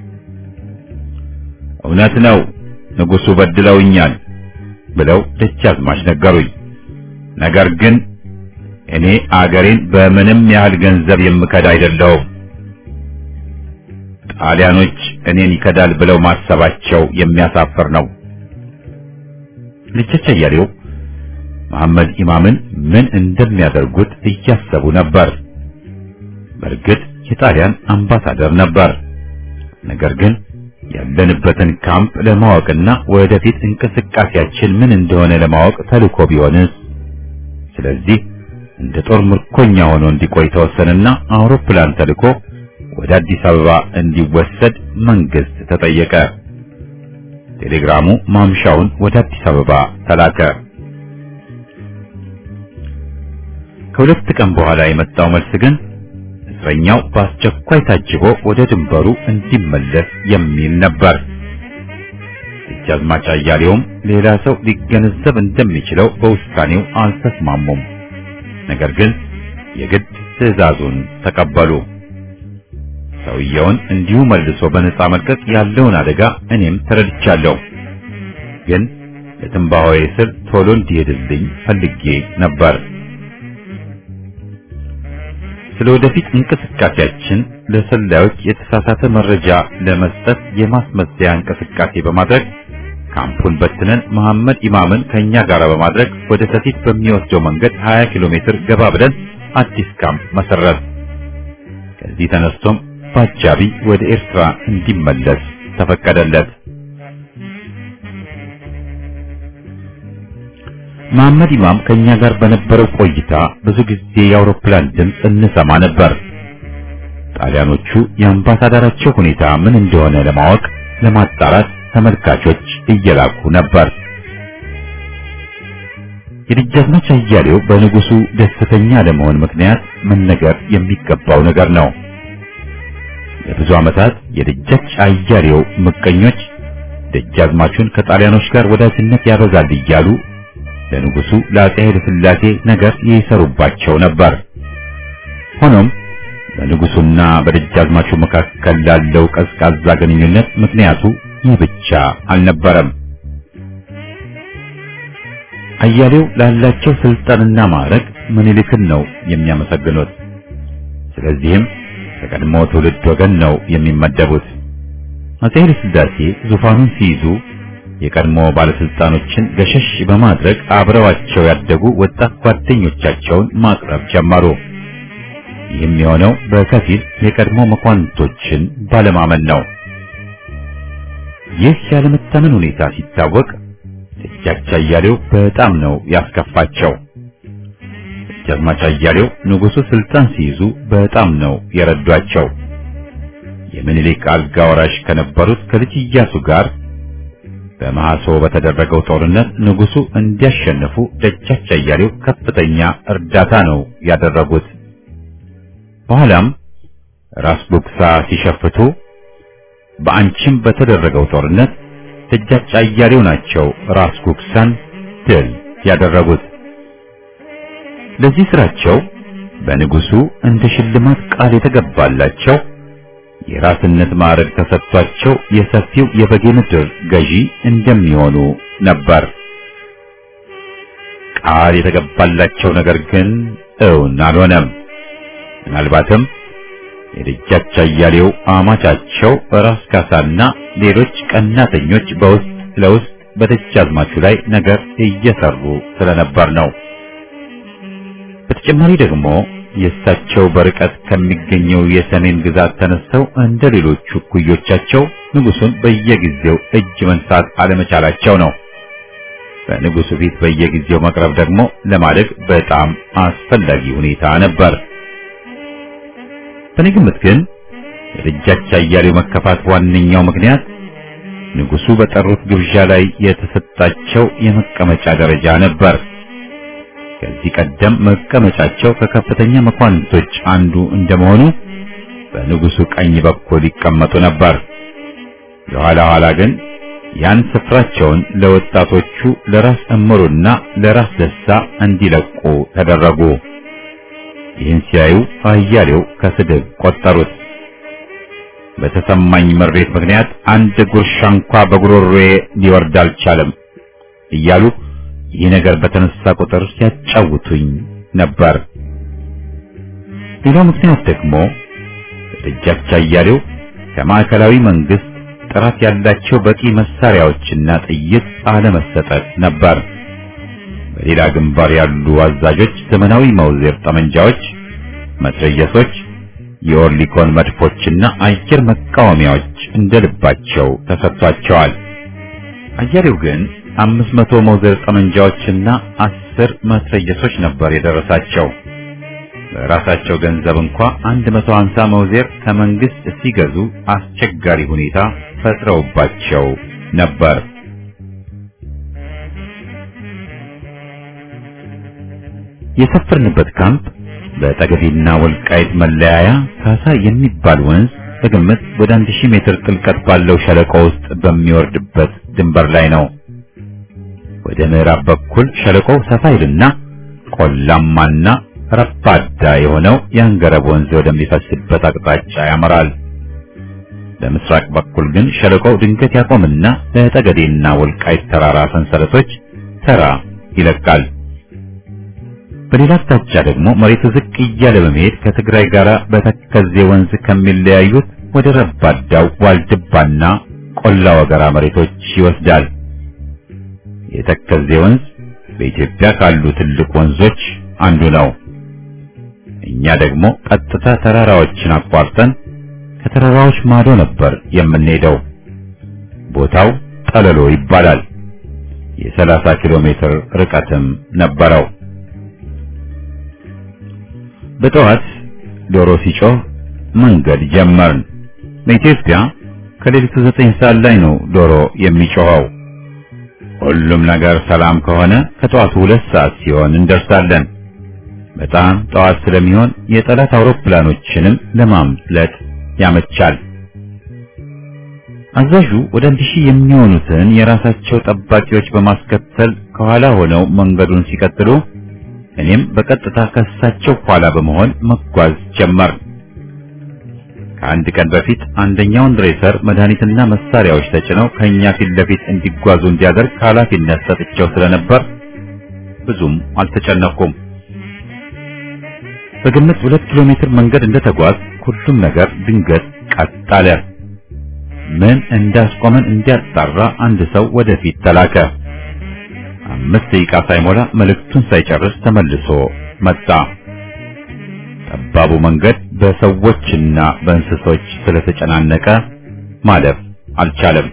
እውነት ነው ንጉሱ በድለውኛል ብለው ደጃዝማች ነገሩኝ። ነገር ግን እኔ አገሬን በምንም ያህል ገንዘብ የምከዳ አይደለሁም። ጣሊያኖች እኔን ይከዳል ብለው ማሰባቸው የሚያሳፍር ነው። ልጅ አያሌው መሐመድ ኢማምን ምን እንደሚያደርጉት እያሰቡ ነበር። በእርግጥ የጣሊያን አምባሳደር ነበር። ነገር ግን ያለንበትን ካምፕ ለማወቅና ወደፊት እንቅስቃሴያችን ምን እንደሆነ ለማወቅ ተልኮ ቢሆንስ? ስለዚህ እንደ ጦር ምርኮኛ ሆኖ እንዲቆይ ተወሰነና አውሮፕላን ተልኮ ወደ አዲስ አበባ እንዲወሰድ መንግስት ተጠየቀ። ቴሌግራሙ ማምሻውን ወደ አዲስ አበባ ተላከ። ከሁለት ቀን በኋላ የመጣው መልስ ግን እስረኛው በአስቸኳይ ታጅቦ ወደ ድንበሩ እንዲመለስ የሚል ነበር። ደጃዝማች አያሌውም ሌላ ሰው ሊገነዘብ እንደሚችለው በውሳኔው አልተስማሙም። ነገር ግን የግድ ትዕዛዙን ተቀበሉ። ሰውየውን እንዲሁ መልሶ በነጻ መልቀቅ ያለውን አደጋ እኔም ተረድቻለሁ። ግን ለትንባሆዬ ስል ቶሎ እንዲሄድልኝ ፈልጌ ነበር። ስለ ወደፊት እንቅስቃሴያችን ለሰላዮች የተሳሳተ መረጃ ለመስጠት የማስመሰያ እንቅስቃሴ በማድረግ ካምፑን በትነን መሐመድ ኢማምን ከኛ ጋር በማድረግ ወደ ሰቲት በሚወስደው መንገድ 20 ኪሎ ሜትር ገባ ብለን አዲስ ካምፕ መሰረት። ከዚህ ተነስቶም ባጃቢ ወደ ኤርትራ እንዲመለስ ተፈቀደለት። መሐመድ ኢማም ከኛ ጋር በነበረው ቆይታ ብዙ ጊዜ የአውሮፕላን ድምፅ እንሰማ ነበር። ጣሊያኖቹ የአምባሳደራቸው ሁኔታ ምን እንደሆነ ለማወቅ ለማጣራት ተመልካቾች እየላኩ ነበር። የደጃዝማች አያሌው በንጉሱ ደስተኛ ለመሆን ምክንያት መነገር የሚገባው ነገር ነው። ለብዙ ዓመታት የደጃች አያሌው ምቀኞች ደጃዝማቹን ከጣሊያኖች ጋር ወዳጅነት ያበዛል እያሉ ለንጉሱ ለአፄ ኃይለ ሥላሴ ነገር ይሰሩባቸው ነበር። ሆኖም በንጉሱና በደጃዝማቹ መካከል ላለው ቀዝቃዛ ግንኙነት ምክንያቱ ይህ ብቻ አልነበረም። አያሌው ላላቸው ስልጣንና ማዕረግ ምኒልክን ነው የሚያመሰግኑት። ስለዚህም ከቀድሞ ትውልድ ወገን ነው የሚመደቡት። አፄ ኃይለ ሥላሴ ዙፋኑን ሲይዙ የቀድሞ ባለስልጣኖችን ገሸሽ በማድረግ አብረዋቸው ያደጉ ወጣት ጓደኞቻቸውን ማቅረብ ጀመሩ። ይህም የሆነው በከፊል የቀድሞ መኳንንቶችን ባለማመን ነው። ይህ ያለመታመን ሁኔታ ሲታወቅ ደጃች አያሌው በጣም ነው ያስከፋቸው። ደጃዝማች አያሌው ንጉሱ ስልጣን ሲይዙ በጣም ነው የረዷቸው። የምኒልክ አልጋ ወራሽ ከነበሩት ከልጅ ኢያሱ ጋር በመሐሶ በተደረገው ጦርነት ንጉሱ እንዲያሸንፉ ደጃች አያሌው ከፍተኛ እርዳታ ነው ያደረጉት። በኋላም ራስ ጉግሳ ሲሸፍቱ በአንቺም በተደረገው ጦርነት ደጃች አያሌው ናቸው ራስ ጉግሳን ድል ያደረጉት። ለዚህ ስራቸው በንጉሱ እንደ ሽልማት ቃል የተገባላቸው የራስነት ማዕረግ ተሰጥቷቸው የሰፊው የበጌ ምድር ገዢ እንደሚሆኑ ነበር። ቃል የተገባላቸው ነገር ግን እውን አልሆነም። ምናልባትም የደጃች አያሌው አማቻቸው ራስ ካሳና ሌሎች ቀናተኞች በውስጥ ለውስጥ በደጃዝማቹ ላይ ነገር እየሰሩ ስለነበር ነው። በተጨማሪ ደግሞ የእሳቸው በርቀት ከሚገኘው የሰሜን ግዛት ተነስተው እንደ ሌሎቹ ኩዮቻቸው ንጉሱን በየጊዜው እጅ መንሳት አለመቻላቸው ነው። በንጉሱ ፊት በየጊዜው መቅረብ ደግሞ ለማደግ በጣም አስፈላጊ ሁኔታ ነበር። በእኔ ግምት ግን የደጃች አያሌው መከፋት ዋነኛው ምክንያት ንጉሱ በጠሩት ግብዣ ላይ የተሰጣቸው የመቀመጫ ደረጃ ነበር። ከዚህ ቀደም መቀመጫቸው ከከፍተኛ መኳንንቶች አንዱ እንደመሆኑ በንጉሱ ቀኝ በኩል ይቀመጡ ነበር። ለኋላ ኋላ ግን ያን ስፍራቸውን ለወጣቶቹ ለራስ እምሩና ለራስ ደስታ እንዲለቁ ተደረጉ። ይህን ሲያዩ አያሌው ከስድብ ቆጠሩት። በተሰማኝ ምሬት ምክንያት አንድ ጉርሻ እንኳ በጉሮሮዬ ሊወርድ አልቻለም እያሉ ይህ ነገር በተነሳ ቁጥር ሲያጫውቱኝ ነበር። ሌላው ምክንያት ደግሞ ደጃች አያሌው ከማዕከላዊ መንግስት ጥራት ያላቸው በቂ መሳሪያዎችና ጥይት አለመሰጠት ነበር። በሌላ ግንባር ያሉ አዛዦች ዘመናዊ መውዜር ጠመንጃዎች፣ መትረየሶች፣ የኦርሊኮን መድፎችና አየር መቃወሚያዎች እንደልባቸው ተሰጥቷቸዋል። አያሌው ግን 500 መውዜር ጠመንጃዎችና 10 መትረየሶች ነበር የደረሳቸው። በራሳቸው ገንዘብ እንኳ 150 መውዜር ከመንግስት ሲገዙ አስቸጋሪ ሁኔታ ፈጥረውባቸው ነበር። የሰፈርንበት ካምፕ በጠገዴና ወልቃይት መለያያ ካሳ የሚባል ወንዝ በግምት ወደ 1000 ሜትር ጥልቀት ባለው ሸለቆ ውስጥ በሚወርድበት ድንበር ላይ ነው። ወደ ምዕራብ በኩል ሸለቆው ሰፋ ይልና ቆላማና ረባዳ የሆነው የአንገረብ ወንዝ ወደሚፈስበት አቅጣጫ ያመራል። በምስራቅ በኩል ግን ሸለቆው ድንገት ያቆምና ለጠገዴና ወልቃይት ተራራ ሰንሰለቶች ተራ ይለቃል። በሌላ አቅጣጫ ደግሞ መሬቱ ዝቅ እያለ በመሄድ ከትግራይ ጋር በተከዜ ወንዝ ከሚለያዩት ወደ ረባዳው ዋልድባና ቆላ ወገራ መሬቶች ይወስዳል። የተከዜ ወንዝ በኢትዮጵያ ካሉ ትልቅ ወንዞች አንዱ ነው። እኛ ደግሞ ቀጥታ ተራራዎችን አቋርጠን ከተራራዎች ማዶ ነበር የምንሄደው። ቦታው ጠለሎ ይባላል። የ30 ኪሎ ሜትር ርቀትም ነበረው። በጠዋት ዶሮ ሲጮህ መንገድ ጀመርን። በኢትዮጵያ ከሌሊቱ 9 ሰዓት ላይ ነው ዶሮ የሚጮኸው። ሁሉም ነገር ሰላም ከሆነ ከጠዋቱ 2 ሰዓት ሲሆን እንደርሳለን። በጣም ጠዋት ስለሚሆን የጠላት አውሮፕላኖችንም ለማምለጥ ያመቻል። አዛዡ ወደ 1000 የሚሆኑትን የራሳቸው ጠባቂዎች በማስከተል ከኋላ ሆነው መንገዱን ሲቀጥሉ እኔም በቀጥታ ከሳቸው ኋላ በመሆን መጓዝ ጀመር። ከአንድ ቀን በፊት አንደኛውን ድሬሰር መድኃኒትና መሳሪያዎች ተጭነው ከኛ ፊት ለፊት እንዲጓዙ እንዲያደርግ ኃላፊነት ሰጥቼው ስለነበር ብዙም አልተጨነኩም። በግምት 2 ኪሎ ሜትር መንገድ እንደተጓዝ ሁሉም ነገር ድንገት ቀጥ አለ። ምን እንዳስቆመን እንዲያጣራ አንድ ሰው ወደፊት ተላከ። 5 ደቂቃ ሳይሞላ መልእክቱን ሳይጨርስ ተመልሶ መጣ። ጠባቡ መንገድ በሰዎችና በእንስሶች ስለተጨናነቀ ማለፍ አልቻለም።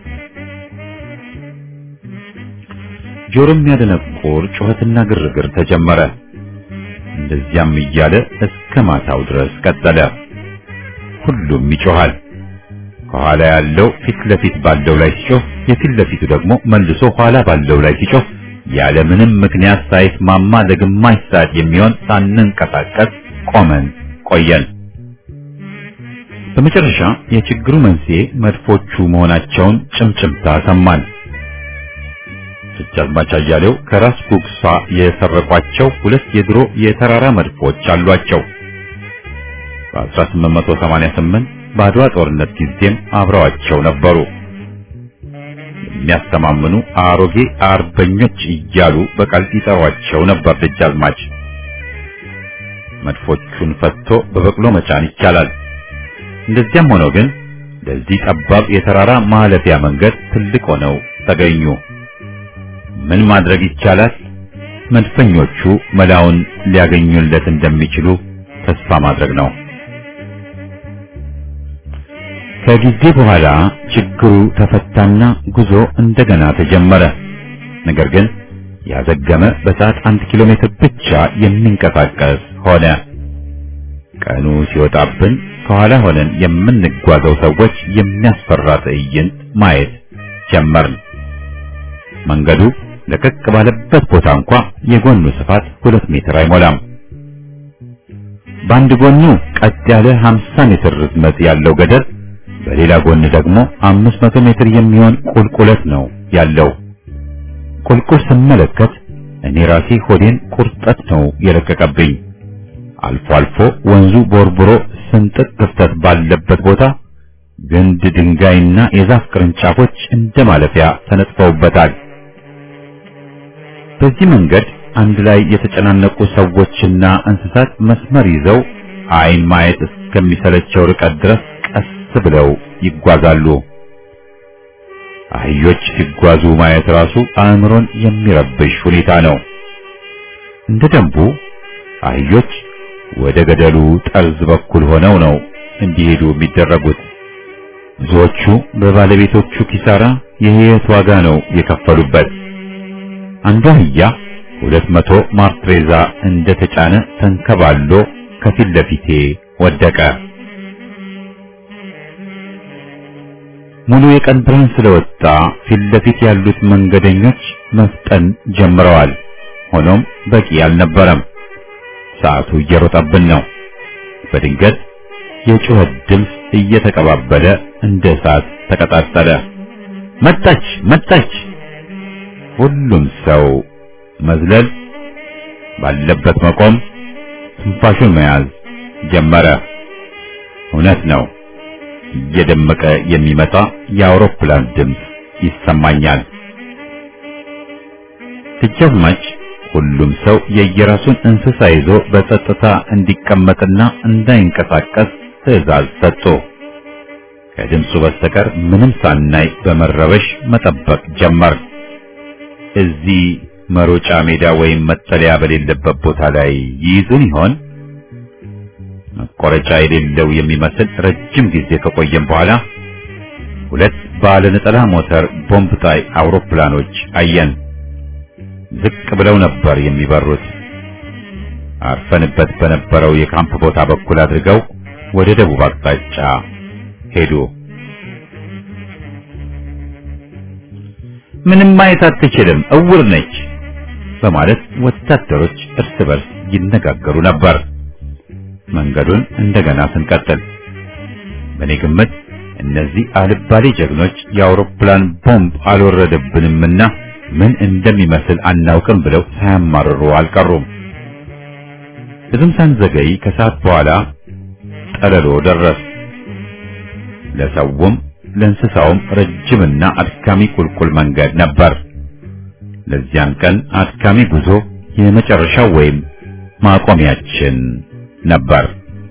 ጆሮም ያደነቁር ጩኸትና ግርግር ተጀመረ። እንደዚያም እያለ እስከ ማታው ድረስ ቀጠለ። ሁሉም ይጮሃል። ከኋላ ያለው ፊት ለፊት ባለው ላይ ሲጮህ፣ የፊት ለፊቱ ደግሞ መልሶ ኋላ ባለው ላይ ሲጮህ ያለ ምንም ምክንያት ሳይስማማ ለግማሽ ሰዓት የሚሆን ሳንንቀሳቀስ ቆመን ቆየን። በመጨረሻ የችግሩ መንስኤ መድፎቹ መሆናቸውን ጭምጭምታ ሰማን። ደጃዝማች አያሌው ከራስ ጉግሳ የሰረቋቸው 2 የድሮ የተራራ መድፎች አሏቸው። በ1888 በአድዋ ጦርነት ጊዜም አብረዋቸው ነበሩ። የሚያስተማምኑ አሮጌ አርበኞች እያሉ በቃል ይጠሯቸው ነበር ደጃዝማች። መድፎቹን ፈትቶ በበቅሎ መጫን ይቻላል። እንደዚያም ሆኖ ግን ለዚህ ጠባብ የተራራ ማለፊያ መንገድ ትልቅ ሆነው ተገኙ። ምን ማድረግ ይቻላል? መድፈኞቹ መላውን ሊያገኙለት እንደሚችሉ ተስፋ ማድረግ ነው። ከጊዜ በኋላ ችግሩ ተፈታና ጉዞ እንደገና ተጀመረ። ነገር ግን ያዘገመ በሰዓት 1 ኪሎ ሜትር ብቻ የሚንቀሳቀስ ሆነ። ቀኑ ሲወጣብን ከኋላ ሆነን የምንጓዘው ሰዎች የሚያስፈራ ትዕይንት ማየት ጀመርን። መንገዱ ለቀቅ ባለበት ቦታ እንኳ የጎኑ ስፋት 2 ሜትር አይሞላም። በአንድ ጎኑ ቀጥ ያለ 50 ሜትር ርዝመት ያለው ገደል፣ በሌላ ጎን ደግሞ 500 ሜትር የሚሆን ቁልቁለት ነው ያለው። ቁልቁል ስመለከት እኔ ራሴ ሆዴን ቁርጠት ነው የለቀቀብኝ። አልፎ አልፎ ወንዙ ቦርቡሮ ስንጥቅ ክፍተት ባለበት ቦታ ግንድ ድንጋይና የዛፍ ቅርንጫፎች እንደ ማለፊያ ተነጥፈውበታል። በዚህ መንገድ አንድ ላይ የተጨናነቁ ሰዎችና እንስሳት መስመር ይዘው አይን ማየት እስከሚሰለቸው ርቀት ድረስ ቀስ ብለው ይጓዛሉ። አህዮች ሲጓዙ ማየት ራሱ አእምሮን የሚረብሽ ሁኔታ ነው። እንደ ደንቡ አህዮች ወደ ገደሉ ጠርዝ በኩል ሆነው ነው እንዲሄዱ የሚደረጉት። ብዙዎቹ በባለቤቶቹ ኪሳራ የሕይወት ዋጋ ነው የከፈሉበት። አንዱ አህያ 200 ማርትሬዛ እንደተጫነ ተንከባሎ ከፊት ለፊቴ ወደቀ። ሙሉ የቀን ብርሃን ስለወጣ ፊት ለፊት ያሉት መንገደኞች መፍጠን ጀምረዋል። ሆኖም በቂ አልነበረም። ሰዓቱ እየሮጠብን ነው። በድንገት የጩኸት ድምፅ እየተቀባበለ እንደ እሳት ተቀጣጠለ። መጣች መጣች! ሁሉም ሰው መዝለል፣ ባለበት መቆም፣ ትንፋሹን መያዝ ጀመረ። እውነት ነው። እየደመቀ የሚመጣ የአውሮፕላን ድምፅ ይሰማኛል። ደጃዝማች ሁሉም ሰው የየራሱን እንስሳ ይዞ በጸጥታ እንዲቀመጥና እንዳይንቀሳቀስ ትዕዛዝ ሰጡ። ከድምፁ በስተቀር ምንም ሳናይ በመረበሽ መጠበቅ ጀመር። እዚህ መሮጫ ሜዳ ወይም መጠለያ በሌለበት ቦታ ላይ ይይዙን ይሆን? መቆረጫ የሌለው የሚመስል ረጅም ጊዜ ከቆየም በኋላ ሁለት ባለ ነጠላ ሞተር ቦምብ ጣይ አውሮፕላኖች አየን። ዝቅ ብለው ነበር የሚበሩት። አርፈንበት በነበረው የካምፕ ቦታ በኩል አድርገው ወደ ደቡብ አቅጣጫ ሄዱ። ምንም ማየት አትችልም፣ እውር ነች በማለት ወታደሮች እርስ በርስ ይነጋገሩ ነበር። መንገዱን እንደገና ስንቀጥል በእኔ ግምት እነዚህ አልባሌ ጀግኖች የአውሮፕላን ቦምብ አልወረደብንምና ምን እንደሚመስል አናውቅም ብለው ሳያማርሩ አልቀሩም። ብዙም ሳንዘገይ ከሰዓት በኋላ ጠለሎ ደረስ። ለሰውም ለእንስሳውም ረጅምና አድካሚ ቁልቁል መንገድ ነበር። ለዚያን ቀን አድካሚ ጉዞ የመጨረሻው ወይም ማቆሚያችን ነበር።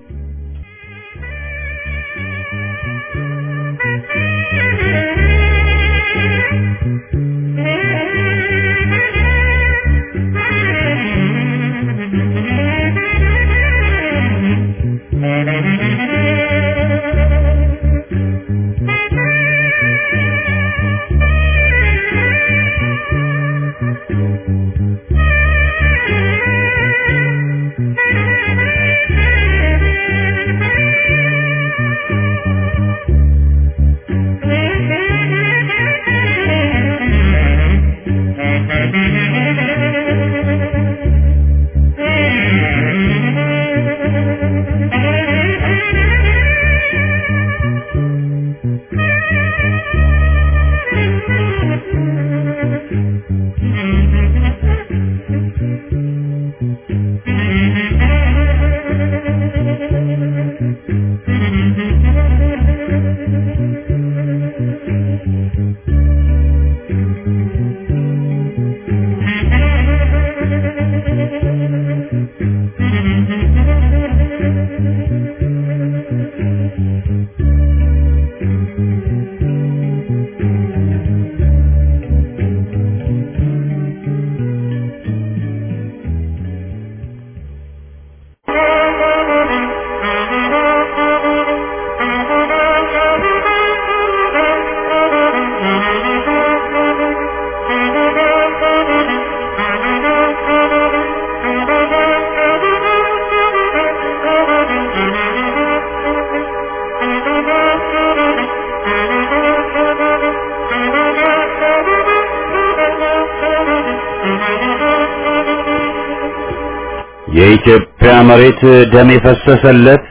የኢትዮጵያ መሬት ደም የፈሰሰለት፣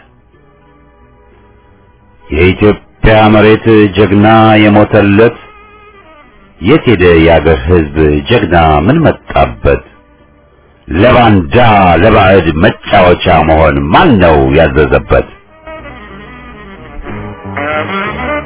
የኢትዮጵያ መሬት ጀግና የሞተለት፣ የት ሄደ የአገር ሕዝብ ጀግና ምን መጣበት? ለባንዳ ለባዕድ መጫወቻ መሆን ማን ነው ያዘዘበት?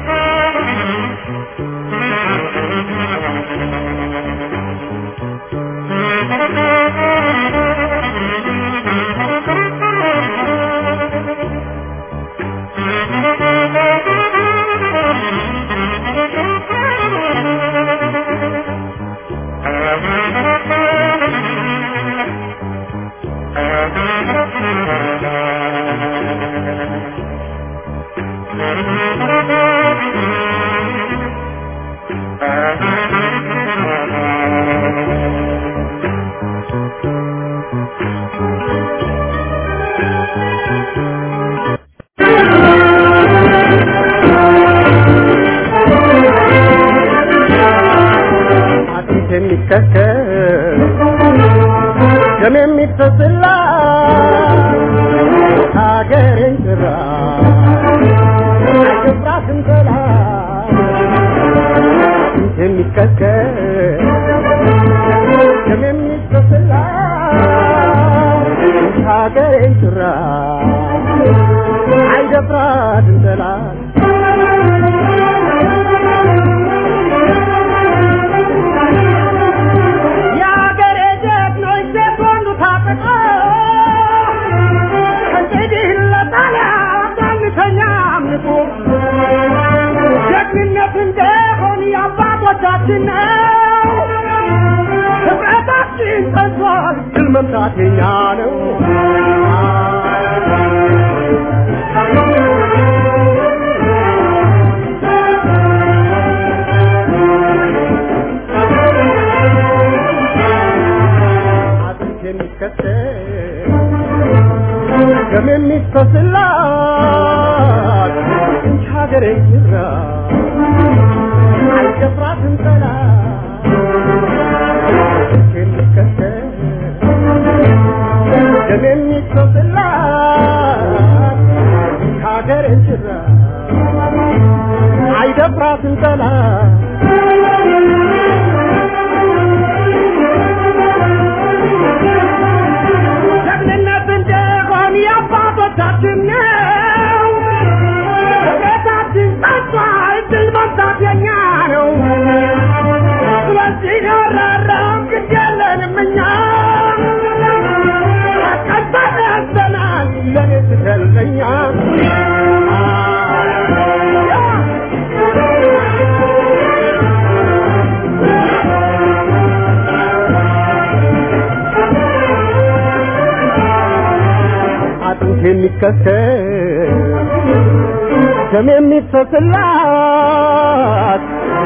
ተሰላት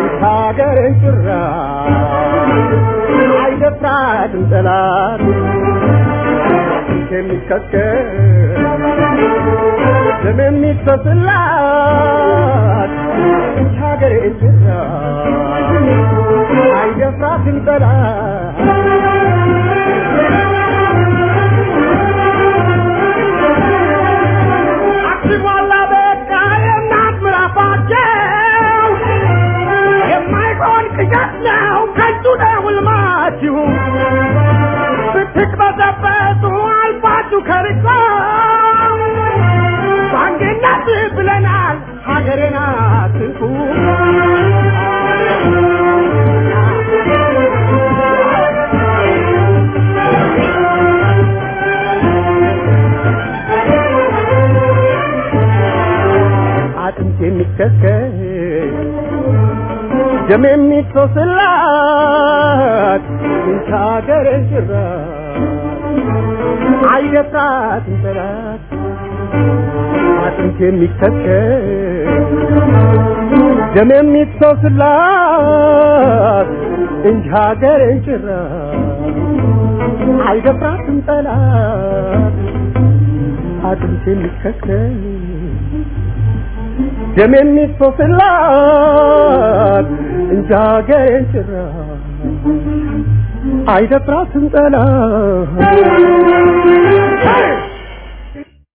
ታገረን ጭራ አይደፍራት እንጠላት የሚከከል ተሰላት ታገረን ጭራ አይደፍራት እንጠላት now can't do that will match you pick up the best I'll pass you carry on sangin not bilanal hagerena tinku atin mikake Jamemi toselat inchagaren chira ayatrat interat atinke mikake Jamemi toselat inchagaren chira ayatrat interat atinke mikake Jamemi toselat inchagaren chira አይደፍራትም ጠላት